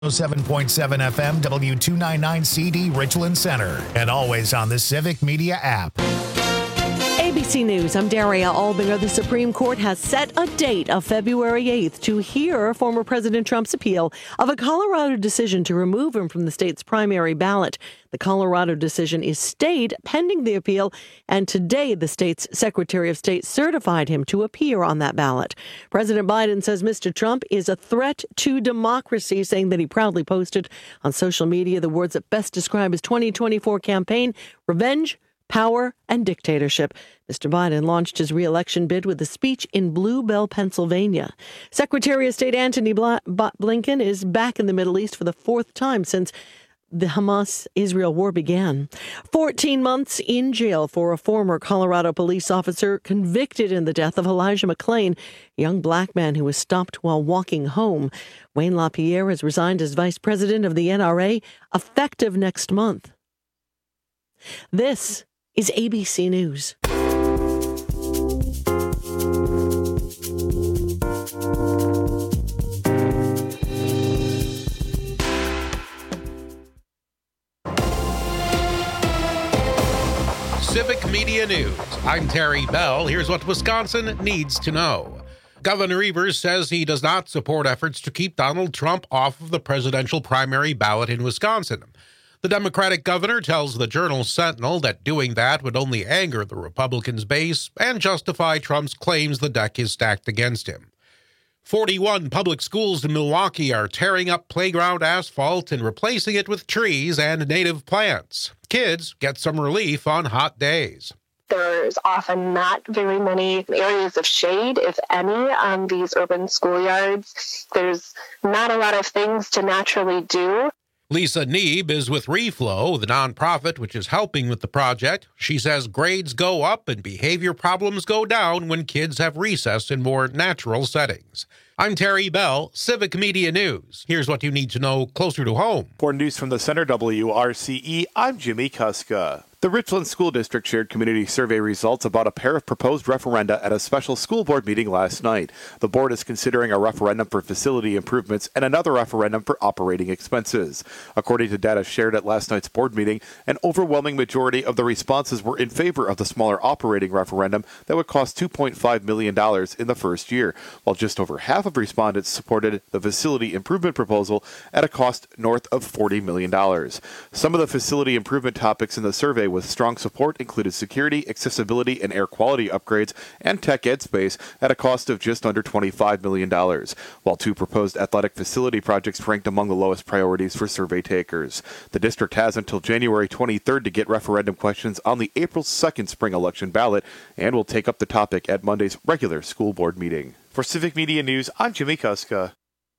107.7 FM, W299CD, Richland Center, and always on the Civic Media app. ABC News, I'm Daria Albinger. The Supreme Court has set a date of February 8th to hear former President Trump's appeal of a Colorado decision to remove him from the state's primary ballot. The Colorado decision is stayed pending the appeal, and today the state's Secretary of State certified him to appear on that ballot. President Biden says Mr. Trump is a threat to democracy, saying that he proudly posted on social media the words that best describe his 2024 campaign: revenge, power, and dictatorship. Mr. Biden launched his re-election bid with a speech in Blue Bell, Pennsylvania. Secretary of State Antony Blinken is back in the Middle East for the fourth time since the Hamas-Israel war began. 14 months in jail for a former Colorado police officer convicted in the death of Elijah McClain, a young black man who was stopped while walking home. Wayne LaPierre has resigned as vice president of the NRA, effective next month. This is ABC News. Civic Media News. I'm Terry Bell. Here's what Wisconsin needs to know. Governor Evers says he does not support efforts to keep Donald Trump off of the presidential primary ballot in Wisconsin. The Democratic governor tells the Journal-Sentinel that doing that would only anger the Republicans' base and justify Trump's claims the deck is stacked against him. 41 public schools in Milwaukee are tearing up playground asphalt and replacing it with trees and native plants. Kids get some relief on hot days. There's often not very many areas of shade, if any, on these urban schoolyards. There's not a lot of things to naturally do. Lisa Neeb is with Reflow, the nonprofit which is helping with the project. She says grades go up and behavior problems go down when kids have recess in more natural settings. I'm Terry Bell, Civic Media News. Here's what you need to know closer to home. For news from the Center WRCE, I'm Jimmy Kuska. The Richland School District shared community survey results about a pair of proposed referenda at a special school board meeting last night. The board is considering a referendum for facility improvements and another referendum for operating expenses. According to data shared at last night's board meeting, an overwhelming majority of the responses were in favor of the smaller operating referendum that would cost $2.5 million in the first year, while just over half of respondents supported the facility improvement proposal at a cost north of $40 million. Some of the facility improvement topics in the survey with strong support included security, accessibility, and air quality upgrades and tech ed space at a cost of just under $25 million, while two proposed athletic facility projects ranked among the lowest priorities for survey takers. The district has until January 23rd to get referendum questions on the April 2nd spring election ballot and will take up the topic at Monday's regular school board meeting. For Civic Media News, I'm Jimmy Kuska.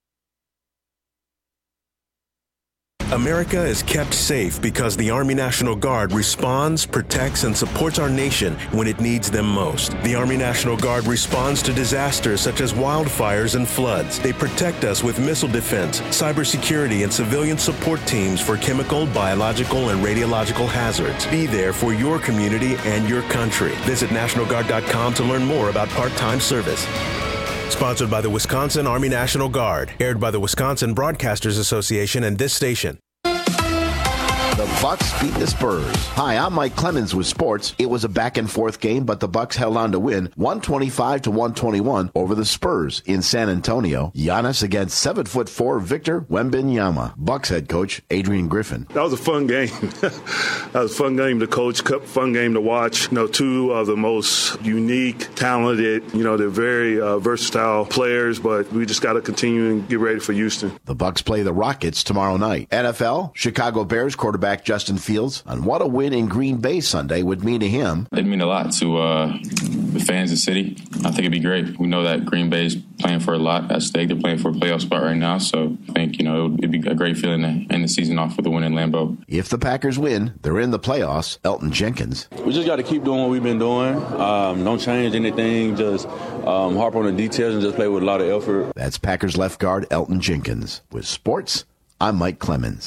America is kept safe because the Army National Guard responds, protects, and supports our nation when it needs them most. The Army National Guard responds to disasters such as wildfires and floods. They protect us with missile defense, cybersecurity, and civilian support teams for chemical, biological, and radiological hazards. Be there for your community and your country. Visit NationalGuard.com to learn more about part-time service. Sponsored by the Wisconsin Army National Guard. Aired by the Wisconsin Broadcasters Association and this station. The Bucks beat the Spurs. Hi, I'm Mike Clemens with sports. It was a back-and-forth game, but the Bucks held on to win 125-121 over the Spurs in San Antonio. Giannis against 7'4" Victor Wembanyama. Bucks head coach Adrian Griffin. That was a fun game. That was a fun game to coach, fun game to watch. Two of the most unique, talented, they're very versatile players, but we just got to continue and get ready for Houston. The Bucks play the Rockets tomorrow night. NFL, Chicago Bears quarterback Justin Fields on what a win in Green Bay Sunday would mean to him. It'd mean a lot to the fans of the city. I think it'd be great. We know that Green Bay's playing for a lot at stake. They're playing for a playoff spot right now, so I think, it'd be a great feeling to end the season off with a win in Lambeau. If the Packers win, they're in the playoffs. Elton Jenkins. We just got to keep doing what we've been doing. Don't change anything. Just harp on the details and just play with a lot of effort. That's Packers left guard Elton Jenkins. With sports, I'm Mike Clemens.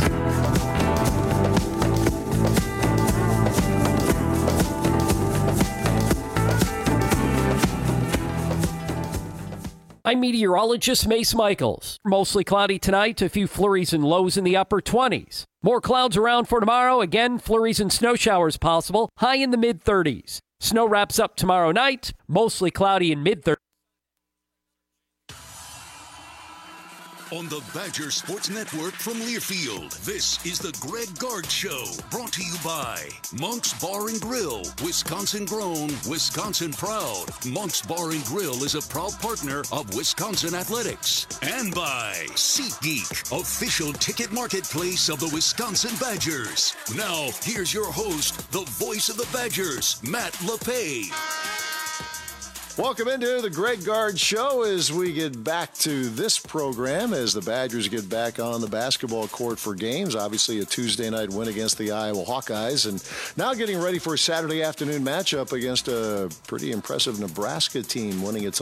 I'm meteorologist Mace Michaels. Mostly cloudy tonight, a few flurries and lows in the upper 20s. More clouds around for tomorrow. Again, flurries and snow showers possible, high in the mid-30s. Snow wraps up tomorrow night, mostly cloudy in mid-30s. On the Badger Sports Network from Learfield, this is the Greg Gard Show, brought to you by Monk's Bar and Grill, Wisconsin grown, Wisconsin proud. Monk's Bar and Grill is a proud partner of Wisconsin Athletics. And by SeatGeek, official ticket marketplace of the Wisconsin Badgers. Now, here's your host, the voice of the Badgers, Matt LePay. Welcome into the Greg Gard Show as we get back to this program as the Badgers get back on the basketball court for games. Obviously a Tuesday night win against the Iowa Hawkeyes, and now getting ready for a Saturday afternoon matchup against a pretty impressive Nebraska team, winning its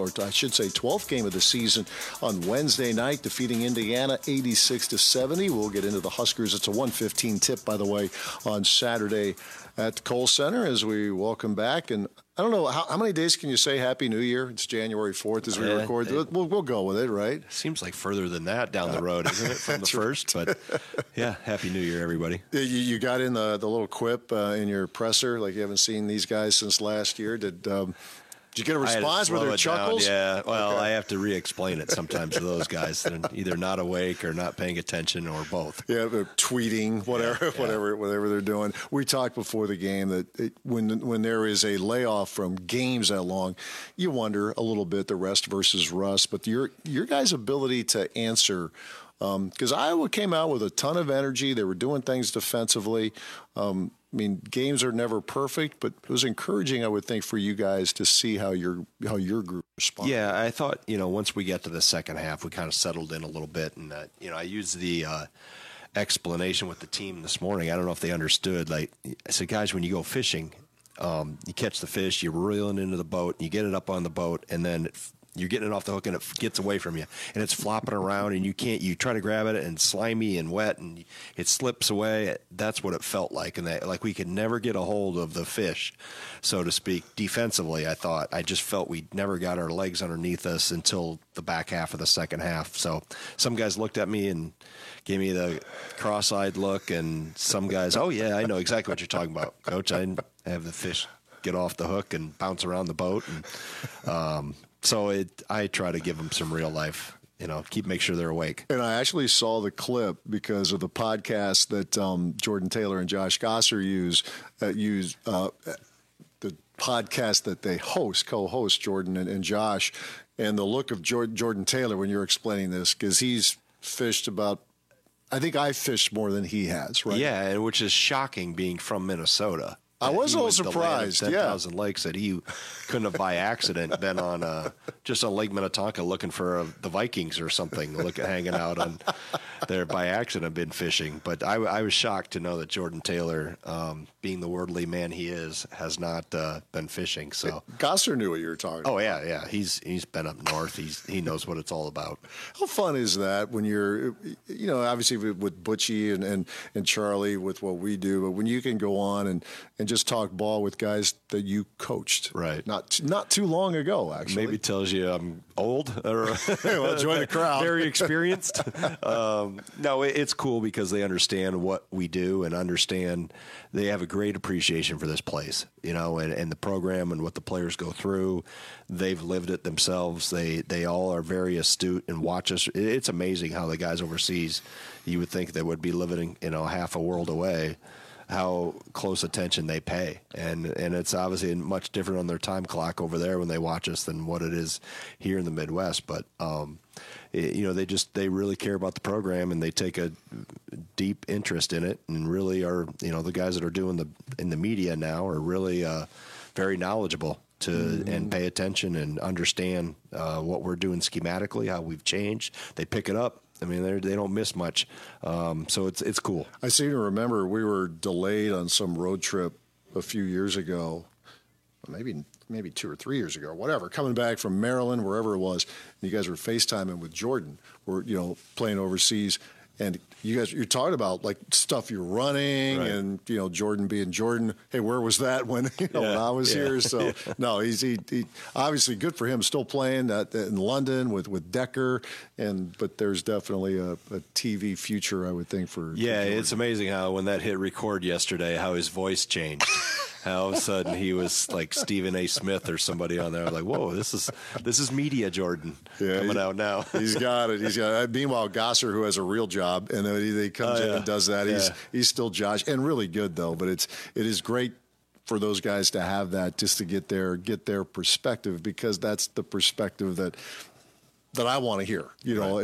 12th game of the season on Wednesday night, defeating Indiana 86-70. We'll get into the Huskers. It's a 1:15 tip, by the way, on Saturday at the Kohl Center as we welcome back. And I don't know, how many days can you say Happy New Year? It's January 4th as we record. We'll go with it, right? Seems like further than that down the road, isn't it, from the first? But, yeah, Happy New Year, everybody. You got in the little quip in your presser, like you haven't seen these guys since last year. Did you get a response? Were there chuckles? Yeah, well, okay. I have to re-explain it sometimes to those guys that are either not awake or not paying attention or both. Yeah, tweeting, whatever they're doing. We talked before the game that when there is a layoff from games that long, you wonder a little bit the rest versus rust. But your guys' ability to answer, because Iowa came out with a ton of energy. They were doing things defensively. I mean, games are never perfect, but it was encouraging, I would think, for you guys to see how your group responded. Yeah, I thought, once we get to the second half, we kind of settled in a little bit. And, I used the explanation with the team this morning. I don't know if they understood. Like, I said, guys, when you go fishing, you catch the fish, you're reeling into the boat, you get it up on the boat, and then you're getting it off the hook and it gets away from you and it's flopping around and you try to grab it and slimy and wet and it slips away. That's what it felt like. And like we could never get a hold of the fish, so to speak. Defensively, I just felt we never got our legs underneath us until the back half of the second half. So some guys looked at me and gave me the cross-eyed look, and some guys, oh yeah, I know exactly what you're talking about, Coach. I have the fish get off the hook and bounce around the boat. And, so I try to give them some real life, make sure they're awake. And I actually saw the clip because of the podcast that Jordan Taylor and Josh Gosser use the podcast that they co-host, Jordan and Josh, and the look of Jordan Taylor when you're explaining this, because he's fished I think I fished more than he has, right? Yeah, which is shocking being from Minnesota. I was a little surprised. 10,000 lakes that he couldn't have by accident been on just on Lake Minnetonka looking for the Vikings or something, hanging out on there by accident, been fishing. But I was shocked to know that Jordan Taylor, being the worldly man he is, has not been fishing. So Gosser knew what you were talking about. Oh yeah. He's been up north. He knows what it's all about. How fun is that when you're, obviously with Butchie and Charlie with what we do, but when you can go on and just talk ball with guys that you coached, right? Not too long ago, actually. Maybe tells you I'm old or well, join the crowd. Very experienced. No, it's cool because they understand what we do and understand they have a great appreciation for this place, and the program and what the players go through. They've lived it themselves. They all are very astute and watch us. It's amazing how the guys overseas, you would think they would be living, half a world away, how close attention they pay. And it's obviously much different on their time clock over there when they watch us than what it is here in the Midwest. But, they really care about the program and they take a deep interest in it and really are, the guys that are doing in the media now are really very knowledgeable and pay attention and understand what we're doing schematically, how we've changed. They pick it up. I mean, they don't miss much, so it's cool. I seem to remember we were delayed on some road trip a few years ago, maybe 2 or 3 years ago, or whatever, coming back from Maryland, wherever it was, and you guys were FaceTiming with Jordan, or playing overseas, And you're talking about like stuff you're running, right. And Jordan being Jordan. Hey, where was that when when I was here? So no, he's obviously good for him. Still playing in London with Decker, but there's definitely a TV future, I would think for. Yeah, for it's amazing how when that hit record yesterday, how his voice changed. How all of a sudden he was like Stephen A. Smith or somebody on there. Like, whoa, this is media Jordan coming out now. He's got it. Meanwhile, Gosser, who has a real job, and then he comes in and does that. He's still Josh, and really good though. But it is great for those guys to have that, just to get their perspective, because that's the perspective that I want to hear,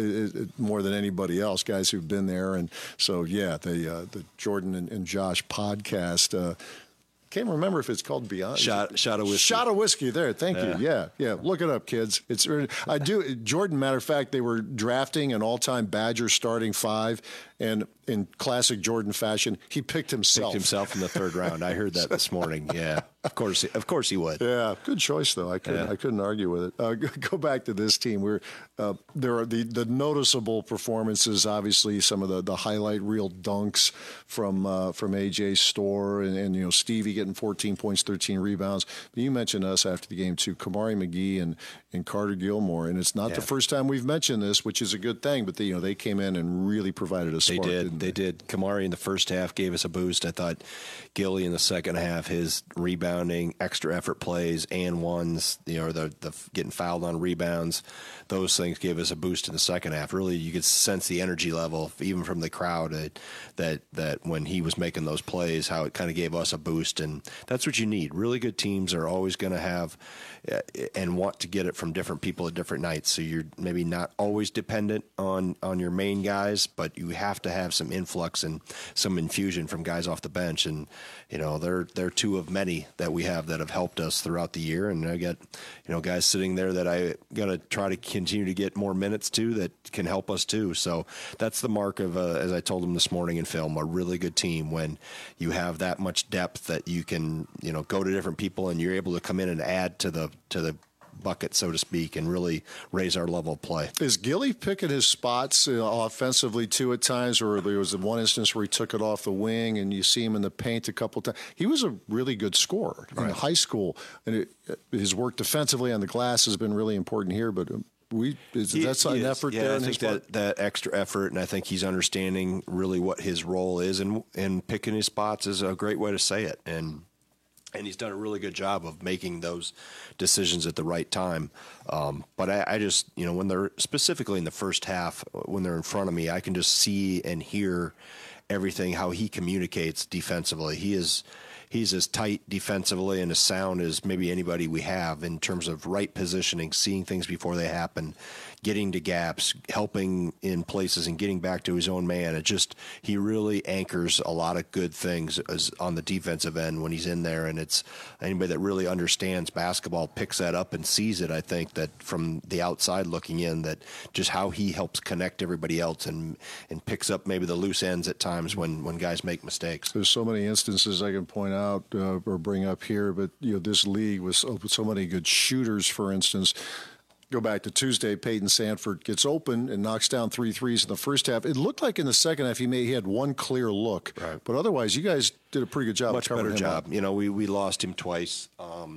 more than anybody else, guys who've been there. And so, the Jordan and Josh podcast. Can't remember if it's called Beyond. Shot of Whiskey. Shot of Whiskey. There. Thank you. Yeah. Look it up, kids. I do. Jordan, matter of fact, they were drafting an all-time Badger starting 5, and in classic Jordan fashion, he picked himself. In the 3rd round. I heard that this morning. Yeah. Of course he would. Yeah. Good choice, though. I couldn't argue with it. Go back to this team. There are the noticeable performances. Obviously, some of the highlight reel dunks from AJ Storr and Stevie getting 14 points, 13 rebounds. But you mentioned us after the game too, Kamari McGee and Carter Gilmore, and it's not the first time we've mentioned this, which is a good thing. But they came in and really provided a spark. They did. Kamari in the first half gave us a boost. I thought Gilly in the second half, his rebounding, extra effort plays and ones, the getting fouled on rebounds, those things gave us a boost in the second half. Really, you could sense the energy level even from the crowd that when he was making those plays, how it kind of gave us a boost. And that's what you need. Really good teams are always going to have and want to get it from different people at different nights. So you're maybe not always dependent on your main guys, but you have to have some influx and some infusion from guys off the bench. And they're two of many that we have that have helped us throughout the year. And I got guys sitting there that I got to try to continue to get more minutes to that can help us too. So that's the mark of, as I told them this morning in film, a really good team when you have that much depth that you can go to different people and you're able to come in and add to the bucket, so to speak, and really raise our level of play. Is Gilly picking his spots offensively too at times, or there was one instance where he took it off the wing and you see him in the paint a couple times? He was a really good scorer in high school, and his work defensively on the glass has been really important here, but that's an effort there. I think that extra effort, and I think he's understanding really what his role is, and picking his spots is a great way to say it. And he's done a really good job of making those decisions at the right time. But I just, when they're specifically in the first half, when they're in front of me, I can just see and hear everything, how he communicates defensively. He's as tight defensively and as sound as maybe anybody we have in terms of right positioning, seeing things before they happen, getting to gaps, helping in places and getting back to his own man. He really anchors a lot of good things on the defensive end when he's in there. And it's anybody that really understands basketball picks that up and sees it. I think that from the outside looking in, that just how he helps connect everybody else and picks up maybe the loose ends at times when guys make mistakes. There's so many instances I can point out or bring up here, but this league with so many good shooters, for instance. Go back to Tuesday, Peyton Sandford gets open and knocks down 3 threes in the first half. It looked like in the second half he had one clear look. Right. But otherwise, you guys did a pretty good job. Much better job. We lost him twice.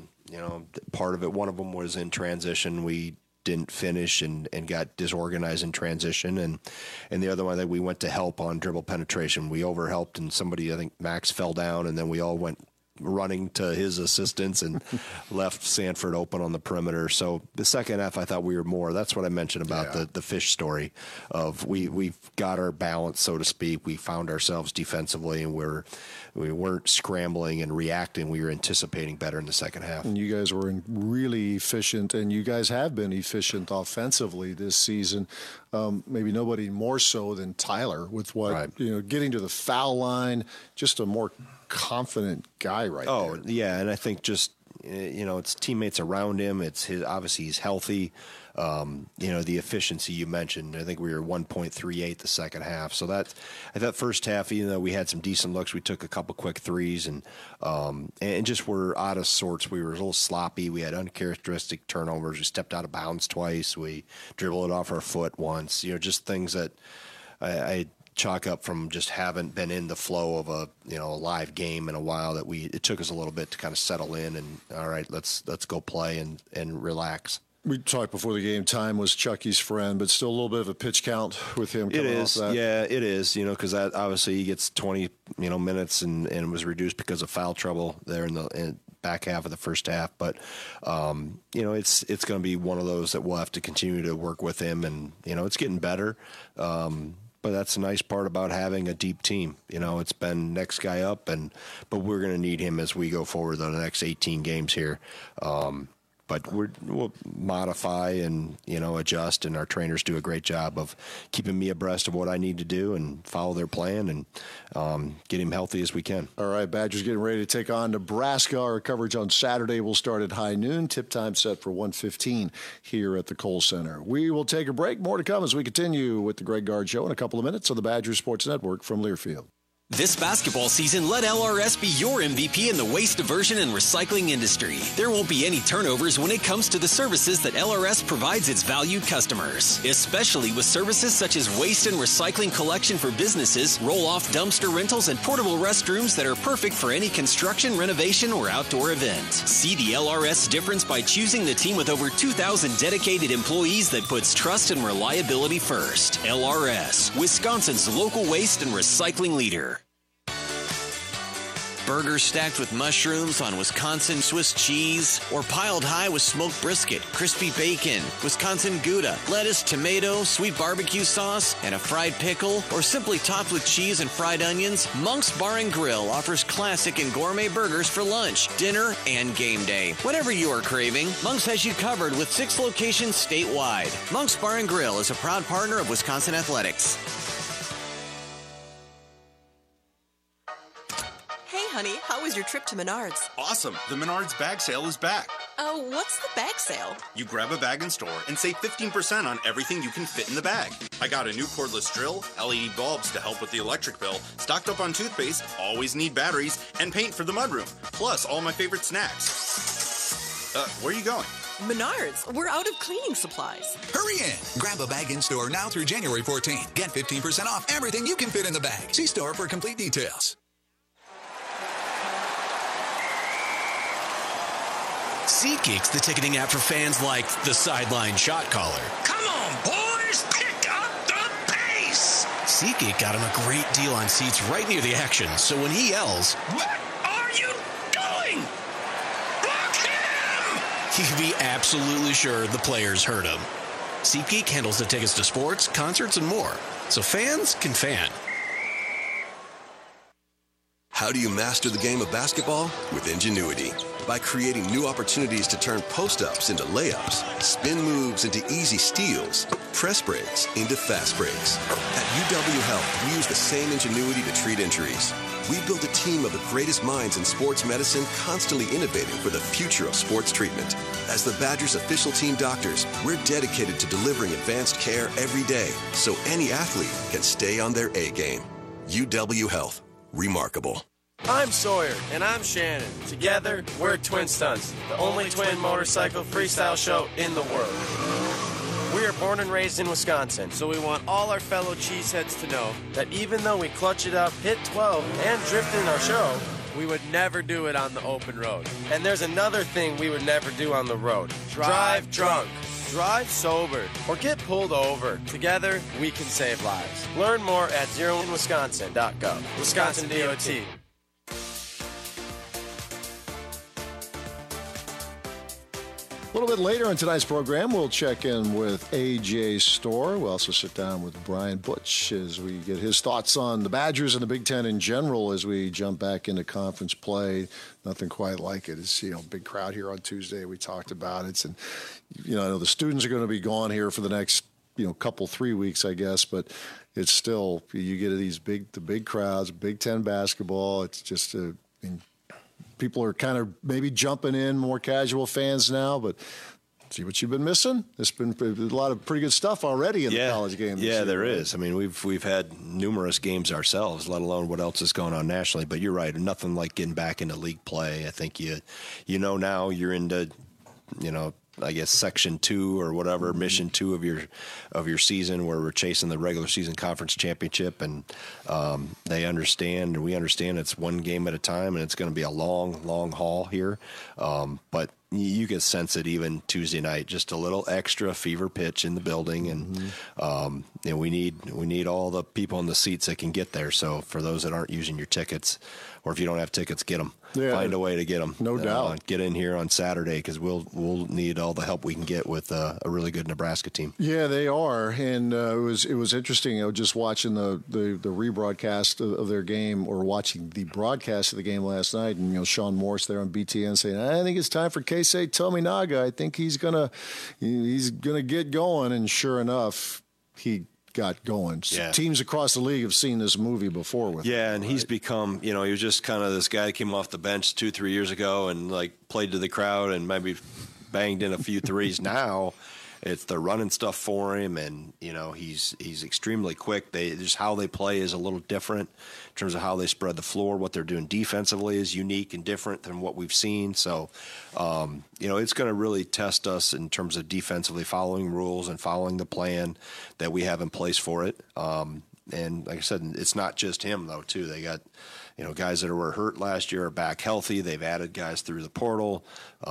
Part of it, one of them was in transition. We didn't finish and got disorganized in transition. And the other one that we went to help on dribble penetration. We overhelped and somebody, I think Max, fell down, and then we all went running to his assistance and left Sandford open on the perimeter. So the second half, I thought we were more. That's what I mentioned about the Fish story of we've got our balance, so to speak. We found ourselves defensively, and we weren't scrambling and reacting. We were anticipating better in the second half. And you guys were really efficient, and you guys have been efficient offensively this season. Maybe nobody more so than Tyler with getting to the foul line, just a more confident guy there. Oh, yeah, and I think just, it's teammates around him. Obviously he's healthy. The efficiency you mentioned, I think we were 1.38 the second half. So at that first half, even though we had some decent looks, we took a couple quick threes and just were out of sorts. We were a little sloppy. We had uncharacteristic turnovers. We stepped out of bounds twice. We dribbled it off our foot once. Just things that I chalk up from just haven't been in the flow of a live game in a while. It took us a little bit to kind of settle in and all right, let's go play and relax. We talked before the game. Time was Chucky's friend, but still a little bit of a pitch count with him. It is, yeah, it is. Because that obviously he gets 20 minutes and was reduced because of foul trouble there in the back half of the first half. But it's going to be one of those that we'll have to continue to work with him, and it's getting better. But that's the nice part about having a deep team. It's been next guy up, but we're going to need him as we go forward the next 18 games here. But we'll modify and, adjust, and our trainers do a great job of keeping me abreast of what I need to do and follow their plan and get him healthy as we can. All right, Badgers getting ready to take on Nebraska. Our coverage on Saturday will start at high noon. Tip time set for 1:15 here at the Kohl Center. We will take a break. More to come as we continue with the Greg Gard Show in a couple of minutes on the Badgers Sports Network from Learfield. This basketball season, let LRS be your MVP in the waste diversion and recycling industry. There won't be any turnovers when it comes to the services that LRS provides its valued customers, especially with services such as waste and recycling collection for businesses, roll-off dumpster rentals, and portable restrooms that are perfect for any construction, renovation, or outdoor event. See the LRS difference by choosing the team with over 2,000 dedicated employees that puts trust and reliability first. LRS, Wisconsin's local waste and recycling leader. Burgers stacked with mushrooms on Wisconsin Swiss cheese, or piled high with smoked brisket, crispy bacon, Wisconsin Gouda, lettuce, tomato, sweet barbecue sauce, and a fried pickle, or simply topped with cheese and fried onions, Monk's Bar and Grill offers classic and gourmet burgers for lunch, dinner, and game day. Whatever you are craving, Monk's has you covered with 6 locations statewide. Monk's Bar and Grill is a proud partner of Wisconsin Athletics. Honey, how was your trip to Menards? Awesome. The Menards bag sale is back. Oh, what's the bag sale? You grab a bag in store and save 15% on everything you can fit in the bag. I got a new cordless drill, LED bulbs to help with the electric bill, stocked up on toothpaste, always need batteries, and paint for the mudroom. Plus, all my favorite snacks. Where are you going? Menards. We're out of cleaning supplies. Hurry in. Grab a bag in store now through January 14th. Get 15% off everything you can fit in the bag. See store for complete details. SeatGeek's the ticketing app for fans like the sideline shot caller. Come on, boys, pick up the pace! SeatGeek got him a great deal on seats right near the action, so when he yells, "What are you doing? Block him!" he can be absolutely sure the players heard him. SeatGeek handles the tickets to sports, concerts, and more, so fans can fan. How do you master the game of basketball? With Ingenuity. By creating new opportunities to turn post-ups into layups, spin moves into easy steals, press breaks into fast breaks. At UW Health, we use the same ingenuity to treat injuries. We built a team of the greatest minds in sports medicine, constantly innovating for the future of sports treatment. As the Badgers' official team doctors, we're dedicated to delivering advanced care every day so any athlete can stay on their A game. UW Health. Remarkable. I'm Sawyer. And I'm Shannon. Together, we're Twin Stunts, the only twin motorcycle freestyle show in the world. We are born and raised in Wisconsin, so we want all our fellow cheeseheads to know that even though we clutch it up, hit 12, and drift in our show, we would never do it on the open road. And there's another thing we would never do on the road. Drive drunk. Drive sober or get pulled over. Together, we can save lives. Learn more at zeroinwisconsin.gov. Wisconsin DOT. A little bit later on tonight's program, we'll check in with A.J. Storr. We'll also sit down with Brian Butch as we get his thoughts on the Badgers and the Big Ten in general as we jump back into conference play. Nothing quite like it. It's, big crowd here on Tuesday. We talked about it. And, I know the students are going to be gone here for the next, 3 weeks, I guess. But it's still, you get the big crowds, Big Ten basketball. It's just people are kind of maybe jumping in, more casual fans now, but see what you've been missing? There's been a lot of pretty good stuff already in the college game this year. Yeah, there is. I mean, we've had numerous games ourselves, let alone what else is going on nationally. But you're right, nothing like getting back into league play. I think you know now you're into, I guess Section 2 or whatever, Mission 2 of your season, where we're chasing the regular season conference championship, and they understand, and we understand it's one game at a time, and it's going to be a long haul here. But you can sense it even Tuesday night, just a little extra fever pitch in the building, and we need all the people in the seats that can get there. So for those that aren't using your tickets, or if you don't have tickets, get them. Yeah, find a way to get them. No doubt. Get in here on Saturday, because we'll need all the help we can get with a really good Nebraska team. Yeah, they are, and it was interesting. Just watching the rebroadcast of their game, or watching the broadcast of the game last night, and Sean Morse there on BTN saying, "I think it's time for Keisei Tominaga. I think he's gonna get going," and sure enough, he got going. Yeah. Teams across the league have seen this movie before with him, and he's become, he was just kind of this guy that came off the bench 2-3 years ago and played to the crowd and maybe banged in a few threes. Now it's the running stuff for him, and he's extremely quick. Just how they play is a little different in terms of how they spread the floor. What they're doing defensively is unique and different than what we've seen. So, it's going to really test us in terms of defensively following rules and following the plan that we have in place for it. And like I said, it's not just him though, too. They got, guys that were hurt last year are back healthy. They've added guys through the portal,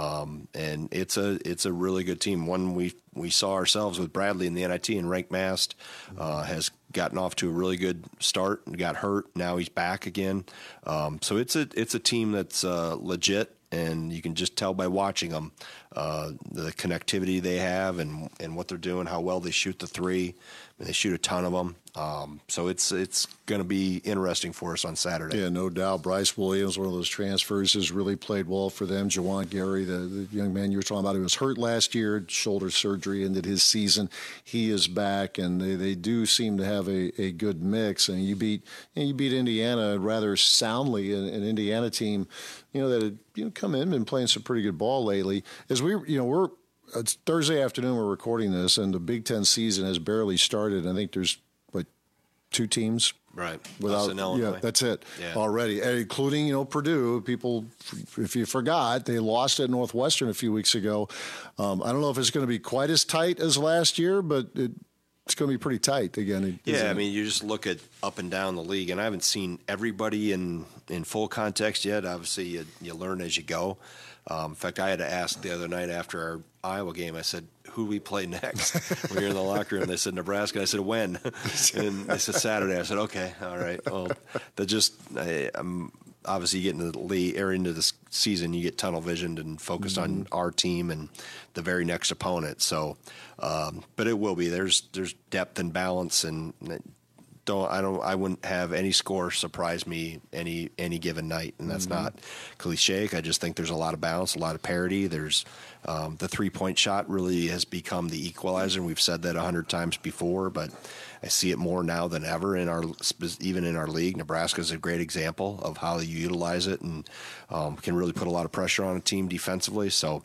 and it's a really good team. One we saw ourselves with Bradley in the NIT, and Rank Mast has gotten off to a really good start and got hurt. Now he's back again. So it's a team that's legit, and you can just tell by watching them the connectivity they have and what they're doing, how well they shoot the three. They shoot a ton of them. So it's going to be interesting for us on Saturday. Yeah, no doubt. Bryce Williams, one of those transfers, has really played well for them. Jawan Gary, the young man you were talking about, who was hurt last year, shoulder surgery, ended his season. He is back, and they do seem to have a good mix. And you beat Indiana rather soundly, an Indiana team, that had come in and playing some pretty good ball lately. As we're it's Thursday afternoon, we're recording this, and the Big Ten season has barely started. I think there's, 2 teams? Right. Without, yeah, that's it already, including, Purdue. People, if you forgot, they lost at Northwestern a few weeks ago. I don't know if it's going to be quite as tight as last year, but it's going to be pretty tight again. Yeah, you just look at up and down the league, and I haven't seen everybody in full context yet. Obviously, you learn as you go. In fact, I had to ask the other night after our Iowa game, I said, who do we play next? When you're in the locker room, they said Nebraska. I said, when? And they said Saturday. I said, okay, all right. Well, I'm obviously getting into the season, you get tunnel visioned and focused on our team and the very next opponent. So, but it will be. There's depth and balance, and I wouldn't have any score surprise me any given night, and that's not cliche. I just think there's a lot of balance, a lot of parity. There's the 3-point shot really has become the equalizer, and we've said that 100 times before, but I see it more now than ever even in our league. Nebraska is a great example of how you utilize it, and can really put a lot of pressure on a team defensively. So,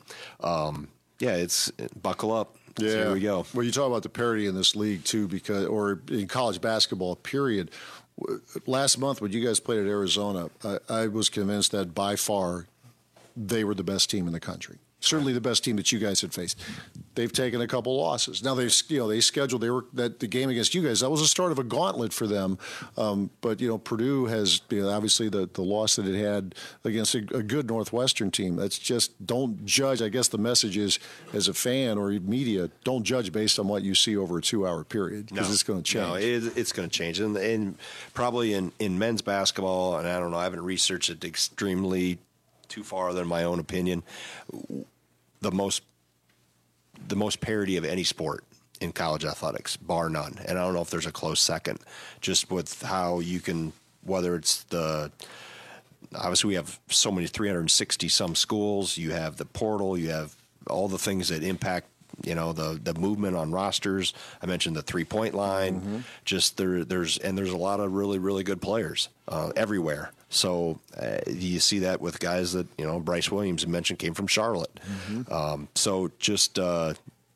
it's buckle up. Yeah, so here we go. Well, you talk about the parity in this league too, or in college basketball, period. Last month when you guys played at Arizona, I was convinced that by far they were the best team in the country. Certainly the best team that you guys had faced. They've taken a couple losses. Now they scheduled the game against you guys. That was the start of a gauntlet for them. But Purdue has obviously the loss that it had against a good Northwestern team. That's just, don't judge. I guess the message is, as a fan or media, don't judge based on what you see over a 2-hour period, because it's going to change. No, it's going to change, and probably in men's basketball, and I don't know, I haven't researched it extremely too far than my own opinion. The most parity of any sport in college athletics, bar none. And I don't know if there's a close second, just with how you can, whether it's obviously we have so many 360 some schools, you have the portal, you have all the things that impact, the movement on rosters. I mentioned the 3-point line, just there's a lot of really, really good players everywhere. So you see that with guys that, Bryce Williams mentioned came from Charlotte. So just,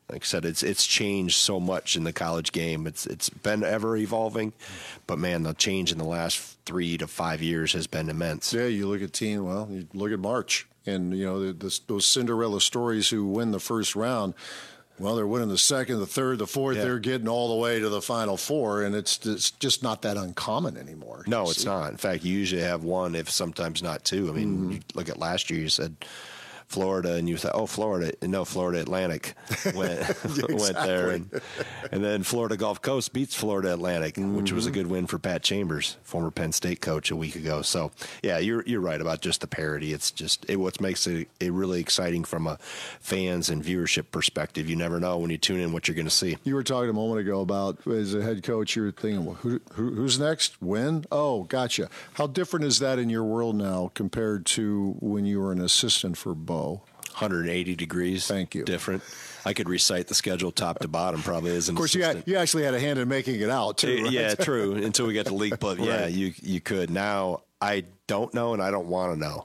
like I said, it's changed so much in the college game. It's been ever evolving, but man, the change in the last 3 to 5 years has been immense. Yeah, you look at you look at March, and those Cinderella stories who win the first round. Well, they're winning the second, the third, the fourth. Yeah. They're getting all the way to the Final Four, and it's just not that uncommon anymore. No, it's not. In fact, you usually have one, if sometimes not two. I mean, you look at last year, you said Florida, and you thought, oh, Florida. No, Florida Atlantic went there. And then Florida Gulf Coast beats Florida Atlantic, which was a good win for Pat Chambers, former Penn State coach, a week ago. So, yeah, you're right about just the parity. It's just what makes it really exciting from a fans and viewership perspective. You never know when you tune in what you're going to see. You were talking a moment ago about, as a head coach, you were thinking, well, who's next? When? Oh, gotcha. How different is that in your world now compared to when you were an assistant for Bo? 180 degrees. Thank you. Different. I could recite the schedule top to bottom. Probably isn't. Of course, you actually had a hand in making it out too. Right? Yeah, true. Until we got to league, but yeah, right. you could. Now I don't know, and I don't want to know.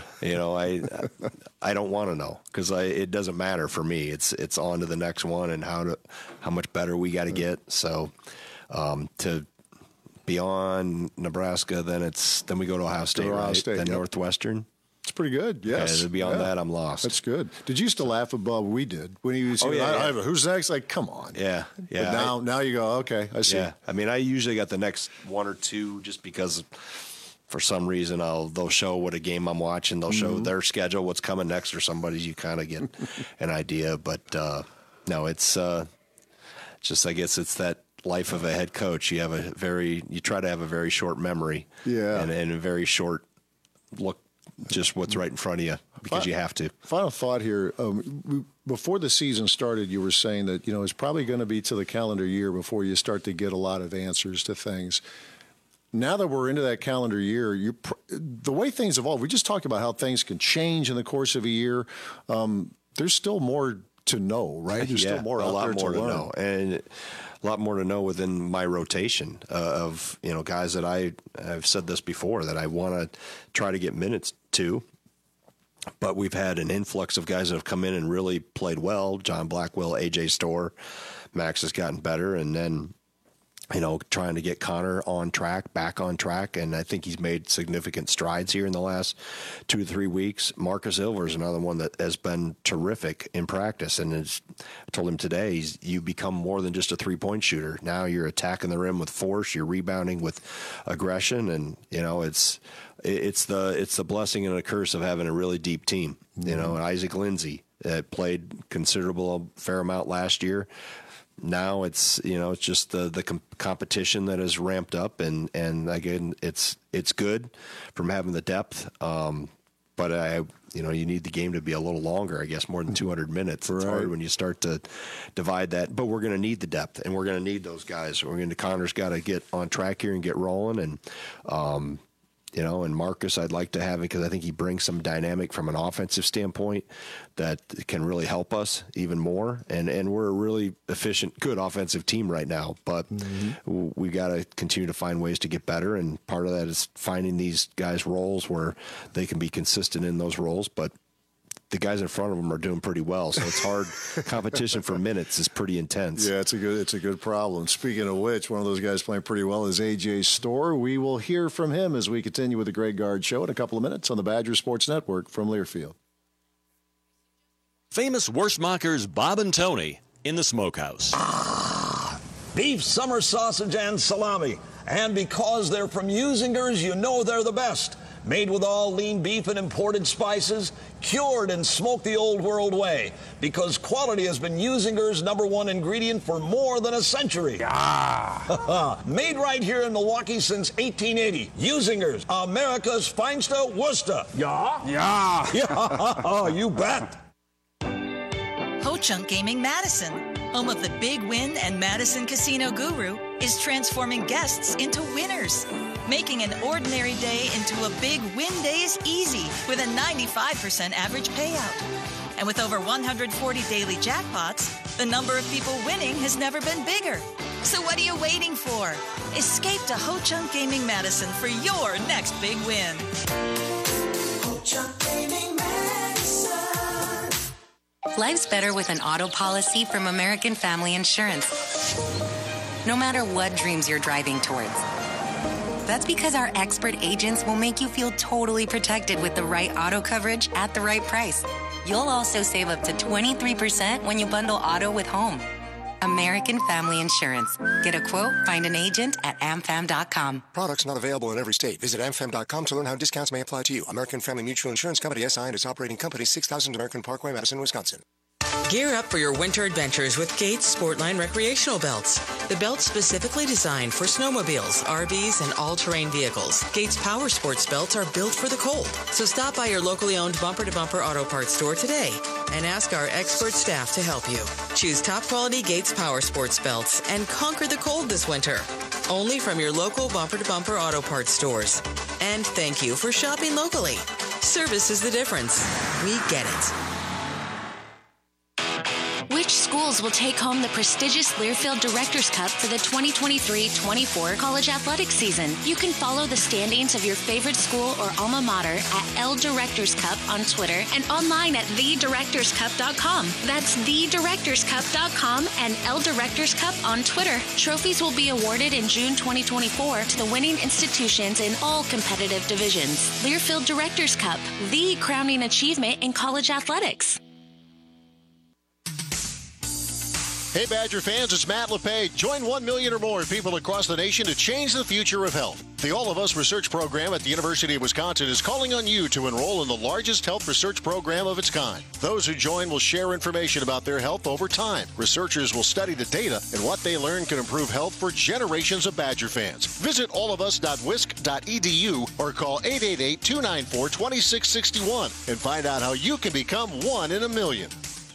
I don't want to know because it doesn't matter for me. It's on to the next one and how much better we got to get. So to beyond Nebraska, then we go to Ohio State, then Northwestern. It's pretty good, yes. Okay, beyond that, I'm lost. That's good. Did you used to laugh at Bob? We did. When he was who's next? Like, come on. Yeah. But now you go, okay, I see. Yeah. I mean, I usually got the next one or two just because for some reason they'll show what a game I'm watching. They'll show their schedule, what's coming next, or somebody's. You kind of get an idea. But, no, it's just, I guess it's that life of a head coach. You try to have a very short memory. Yeah. And a very short look. Just what's right in front of you because you have to. Final thought here. Before the season started, you were saying that, it's probably going to be to the calendar year before you start to get a lot of answers to things. Now that we're into that calendar year, the way things evolve, we just talked about how things can change in the course of a year. There's still more to know, right? There's still more out there to learn. Know. And a lot more to know within my rotation of, guys that I've said this before that I want to try to get minutes to. But we've had an influx of guys that have come in and really played well. John Blackwell, AJ Storr, Max has gotten better. And then, trying to get Connor back on track. And I think he's made significant strides here in the last 2 to 3 weeks. Marcus Ilver is another one that has been terrific in practice. And I told him today, you become more than just a 3-point shooter. Now you're attacking the rim with force. You're rebounding with aggression. And, it's the blessing and a curse of having a really deep team. And Isaac Lindsey played fair amount last year. Now it's just the competition that has ramped up, and again it's good from having the depth, but you need the game to be a little longer, I guess, more than 200 minutes. It's hard when you start to divide that, but we're going to need the depth, and we're going to need those guys. Connor's got to get on track here and get rolling, and and Marcus I'd like to have it because I think he brings some dynamic from an offensive standpoint that can really help us even more. And we're a really efficient, good offensive team right now, but we got to continue to find ways to get better. And part of that is finding these guys roles where they can be consistent in those roles, but the guys in front of them are doing pretty well, so it's hard. Competition for minutes is pretty intense. Yeah, it's a good problem. Speaking of which, one of those guys playing pretty well is AJ Storr. We will hear from him as we continue with the Greg Gard Show in a couple of minutes on the Badger Sports Network from Learfield. Famous Wurstmachers Bob and Tony in the smokehouse. Beef, summer sausage, and salami. And because they're from Usingers, they're the best. Made with all lean beef and imported spices, cured and smoked the old world way. Because quality has been Usingers' #1 ingredient for more than a century. Made right here in Milwaukee since 1880. Usingers, America's finest Worcester. Yeah, you bet. Ho-Chunk Gaming Madison, home of the Big Win and Madison Casino Guru, is transforming guests into winners. Making an ordinary day into a big win day is easy with a 95% average payout. And with over 140 daily jackpots, the number of people winning has never been bigger. So what are you waiting for? Escape to Ho-Chunk Gaming Madison for your next big win. Ho-Chunk Gaming Madison. Life's better with an auto policy from American Family Insurance. No matter what dreams you're driving towards. That's because our expert agents will make you feel totally protected with the right auto coverage at the right price. You'll also save up to 23% when you bundle auto with home. American Family Insurance. Get a quote, find an agent at amfam.com. Products not available in every state. Visit amfam.com to learn how discounts may apply to you. American Family Mutual Insurance Company, SI, and its operating company, 6000 American Parkway, Madison, Wisconsin. Gear up for your winter adventures with Gates Sportline recreational belts. The belts specifically designed for snowmobiles, RVs, and all-terrain vehicles. Gates Power Sports belts are built for the cold. So stop by your locally owned bumper-to-bumper auto parts store today and ask our expert staff to help you. Choose top-quality Gates Power Sports belts and conquer the cold this winter. Only from your local bumper-to-bumper auto parts stores. And thank you for shopping locally. Service is the difference. We get it. Which schools will take home the prestigious Learfield Directors Cup for the 2023-24 college athletics season? You can follow the standings of your favorite school or alma mater at L Directors Cup on Twitter and online at thedirectorscup.com. That's thedirectorscup.com and L Directors Cup on Twitter. Trophies will be awarded in June 2024 to the winning institutions in all competitive divisions. Learfield Directors Cup, the crowning achievement in college athletics. Hey, Badger fans, it's Matt LePage. Join 1 million or more people across the nation to change the future of health. The All of Us research program at the University of Wisconsin is calling on you to enroll in the largest health research program of its kind. Those who join will share information about their health over time. Researchers will study the data, and what they learn can improve health for generations of Badger fans. Visit allofus.wisc.edu or call 888-294-2661 and find out how you can become one in a million.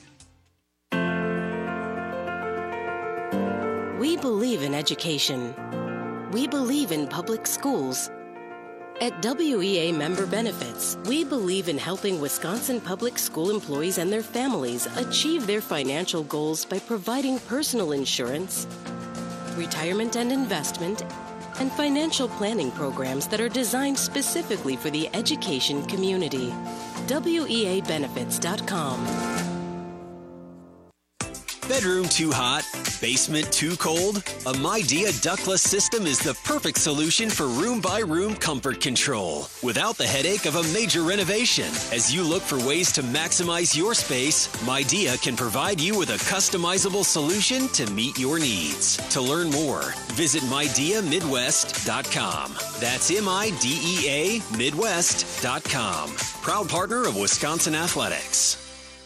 We believe in education. We believe in public schools. At WEA Member Benefits, we believe in helping Wisconsin public school employees and their families achieve their financial goals by providing personal insurance, retirement and investment, and financial planning programs that are designed specifically for the education community. WEAbenefits.com. Bedroom too hot? Basement too cold? A Midea ductless system is the perfect solution for room-by-room comfort control without the headache of a major renovation. As you look for ways to maximize your space, Midea can provide you with a customizable solution to meet your needs. To learn more, visit MideaMidwest.com. That's MIDEA Midwest.com. Proud partner of Wisconsin Athletics.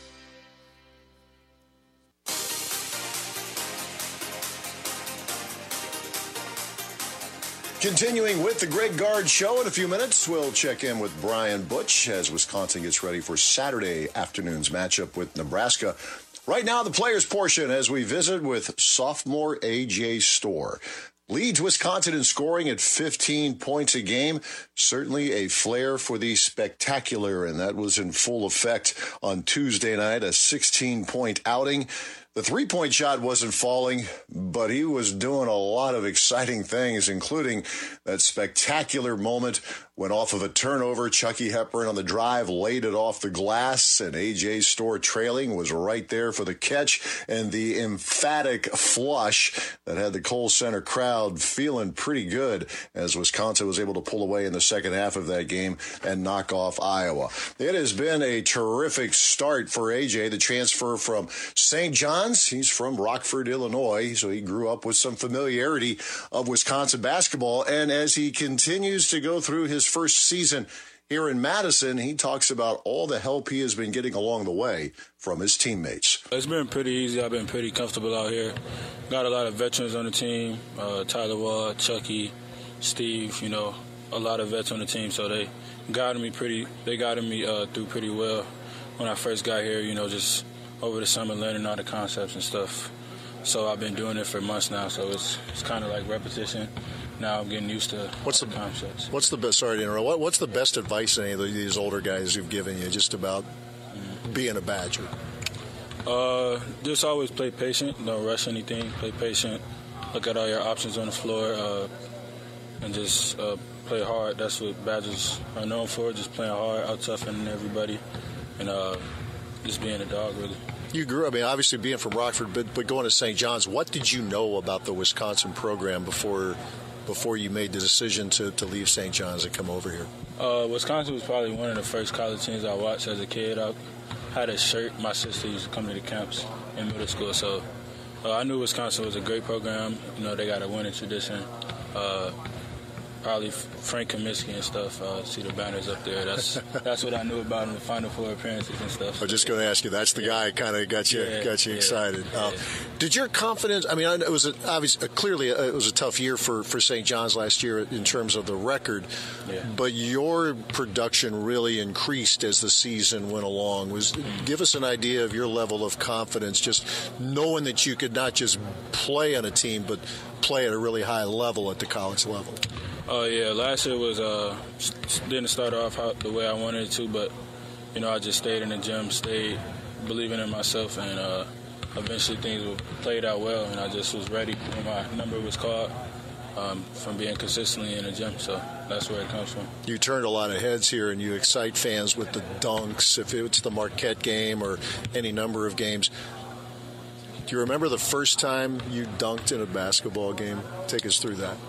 Continuing with the Greg Gard Show in a few minutes, we'll check in with Brian Butch as Wisconsin gets ready for Saturday afternoon's matchup with Nebraska. Right now, the players portion as we visit with sophomore A.J. Storr. Leads Wisconsin in scoring at 15 points a game. Certainly a flair for the spectacular, and that was in full effect on Tuesday night, a 16-point outing. The three-point shot wasn't falling, but he was doing a lot of exciting things, including that spectacular moment when off of a turnover, Chucky Hepburn on the drive laid it off the glass, and A.J. Storr trailing was right there for the catch, and the emphatic flush that had the Kohl Center crowd feeling pretty good as Wisconsin was able to pull away in the second half of that game and knock off Iowa. It has been a terrific start for A.J., the transfer from St. John's. He's from Rockford, Illinois, so he grew up with some familiarity of Wisconsin basketball, and as he continues to go through his first season here in Madison, he talks about all the help he has been getting along the way from his teammates. It's been pretty easy. I've been pretty comfortable out here. Got a lot of veterans on the team, Tyler Ward, Chucky, Steve, a lot of vets on the team, so they guided me through pretty well when I first got here, just over the summer learning all the concepts and stuff. So I've been doing it for months now, so it's kind of like repetition. Now I'm getting used to the concepts. What's the best? Sorry to interrupt. What's the best advice any of these older guys have given you just about being a Badger? Just always play patient. Don't rush anything. Play patient. Look at all your options on the floor, and just play hard. That's what Badgers are known for. Just playing hard, out-toughening everybody, and just being a dog, really. You grew up, I mean, obviously being from Rockford, but going to St. John's, what did you know about the Wisconsin program before you made the decision to leave St. John's and come over here? Wisconsin was probably one of the first college teams I watched as a kid. I had a shirt. My sister used to come to the camps in middle school, so I knew Wisconsin was a great program. You know, they got a winning tradition. Probably Frank Kaminsky and stuff. See the banners up there. That's what I knew about in the Final Four appearances and stuff. I was just going to ask you. That's the guy kind of got you excited. Did your confidence? I mean, it was clearly it was a tough year for St. John's last year in terms of the record, but your production really increased as the season went along. Give us an idea of your level of confidence, just knowing that you could not just play on a team, but play at a really high level at the college level. Oh, yeah. Last year didn't start off the way I wanted it to, but, you know, I just stayed in the gym, stayed believing in myself, and eventually things played out well, and I just was ready when my number was called from being consistently in the gym, so that's where it comes from. You turned a lot of heads here, and you excite fans with the dunks, if it's the Marquette game or any number of games. Do you remember the first time you dunked in a basketball game? Take us through that.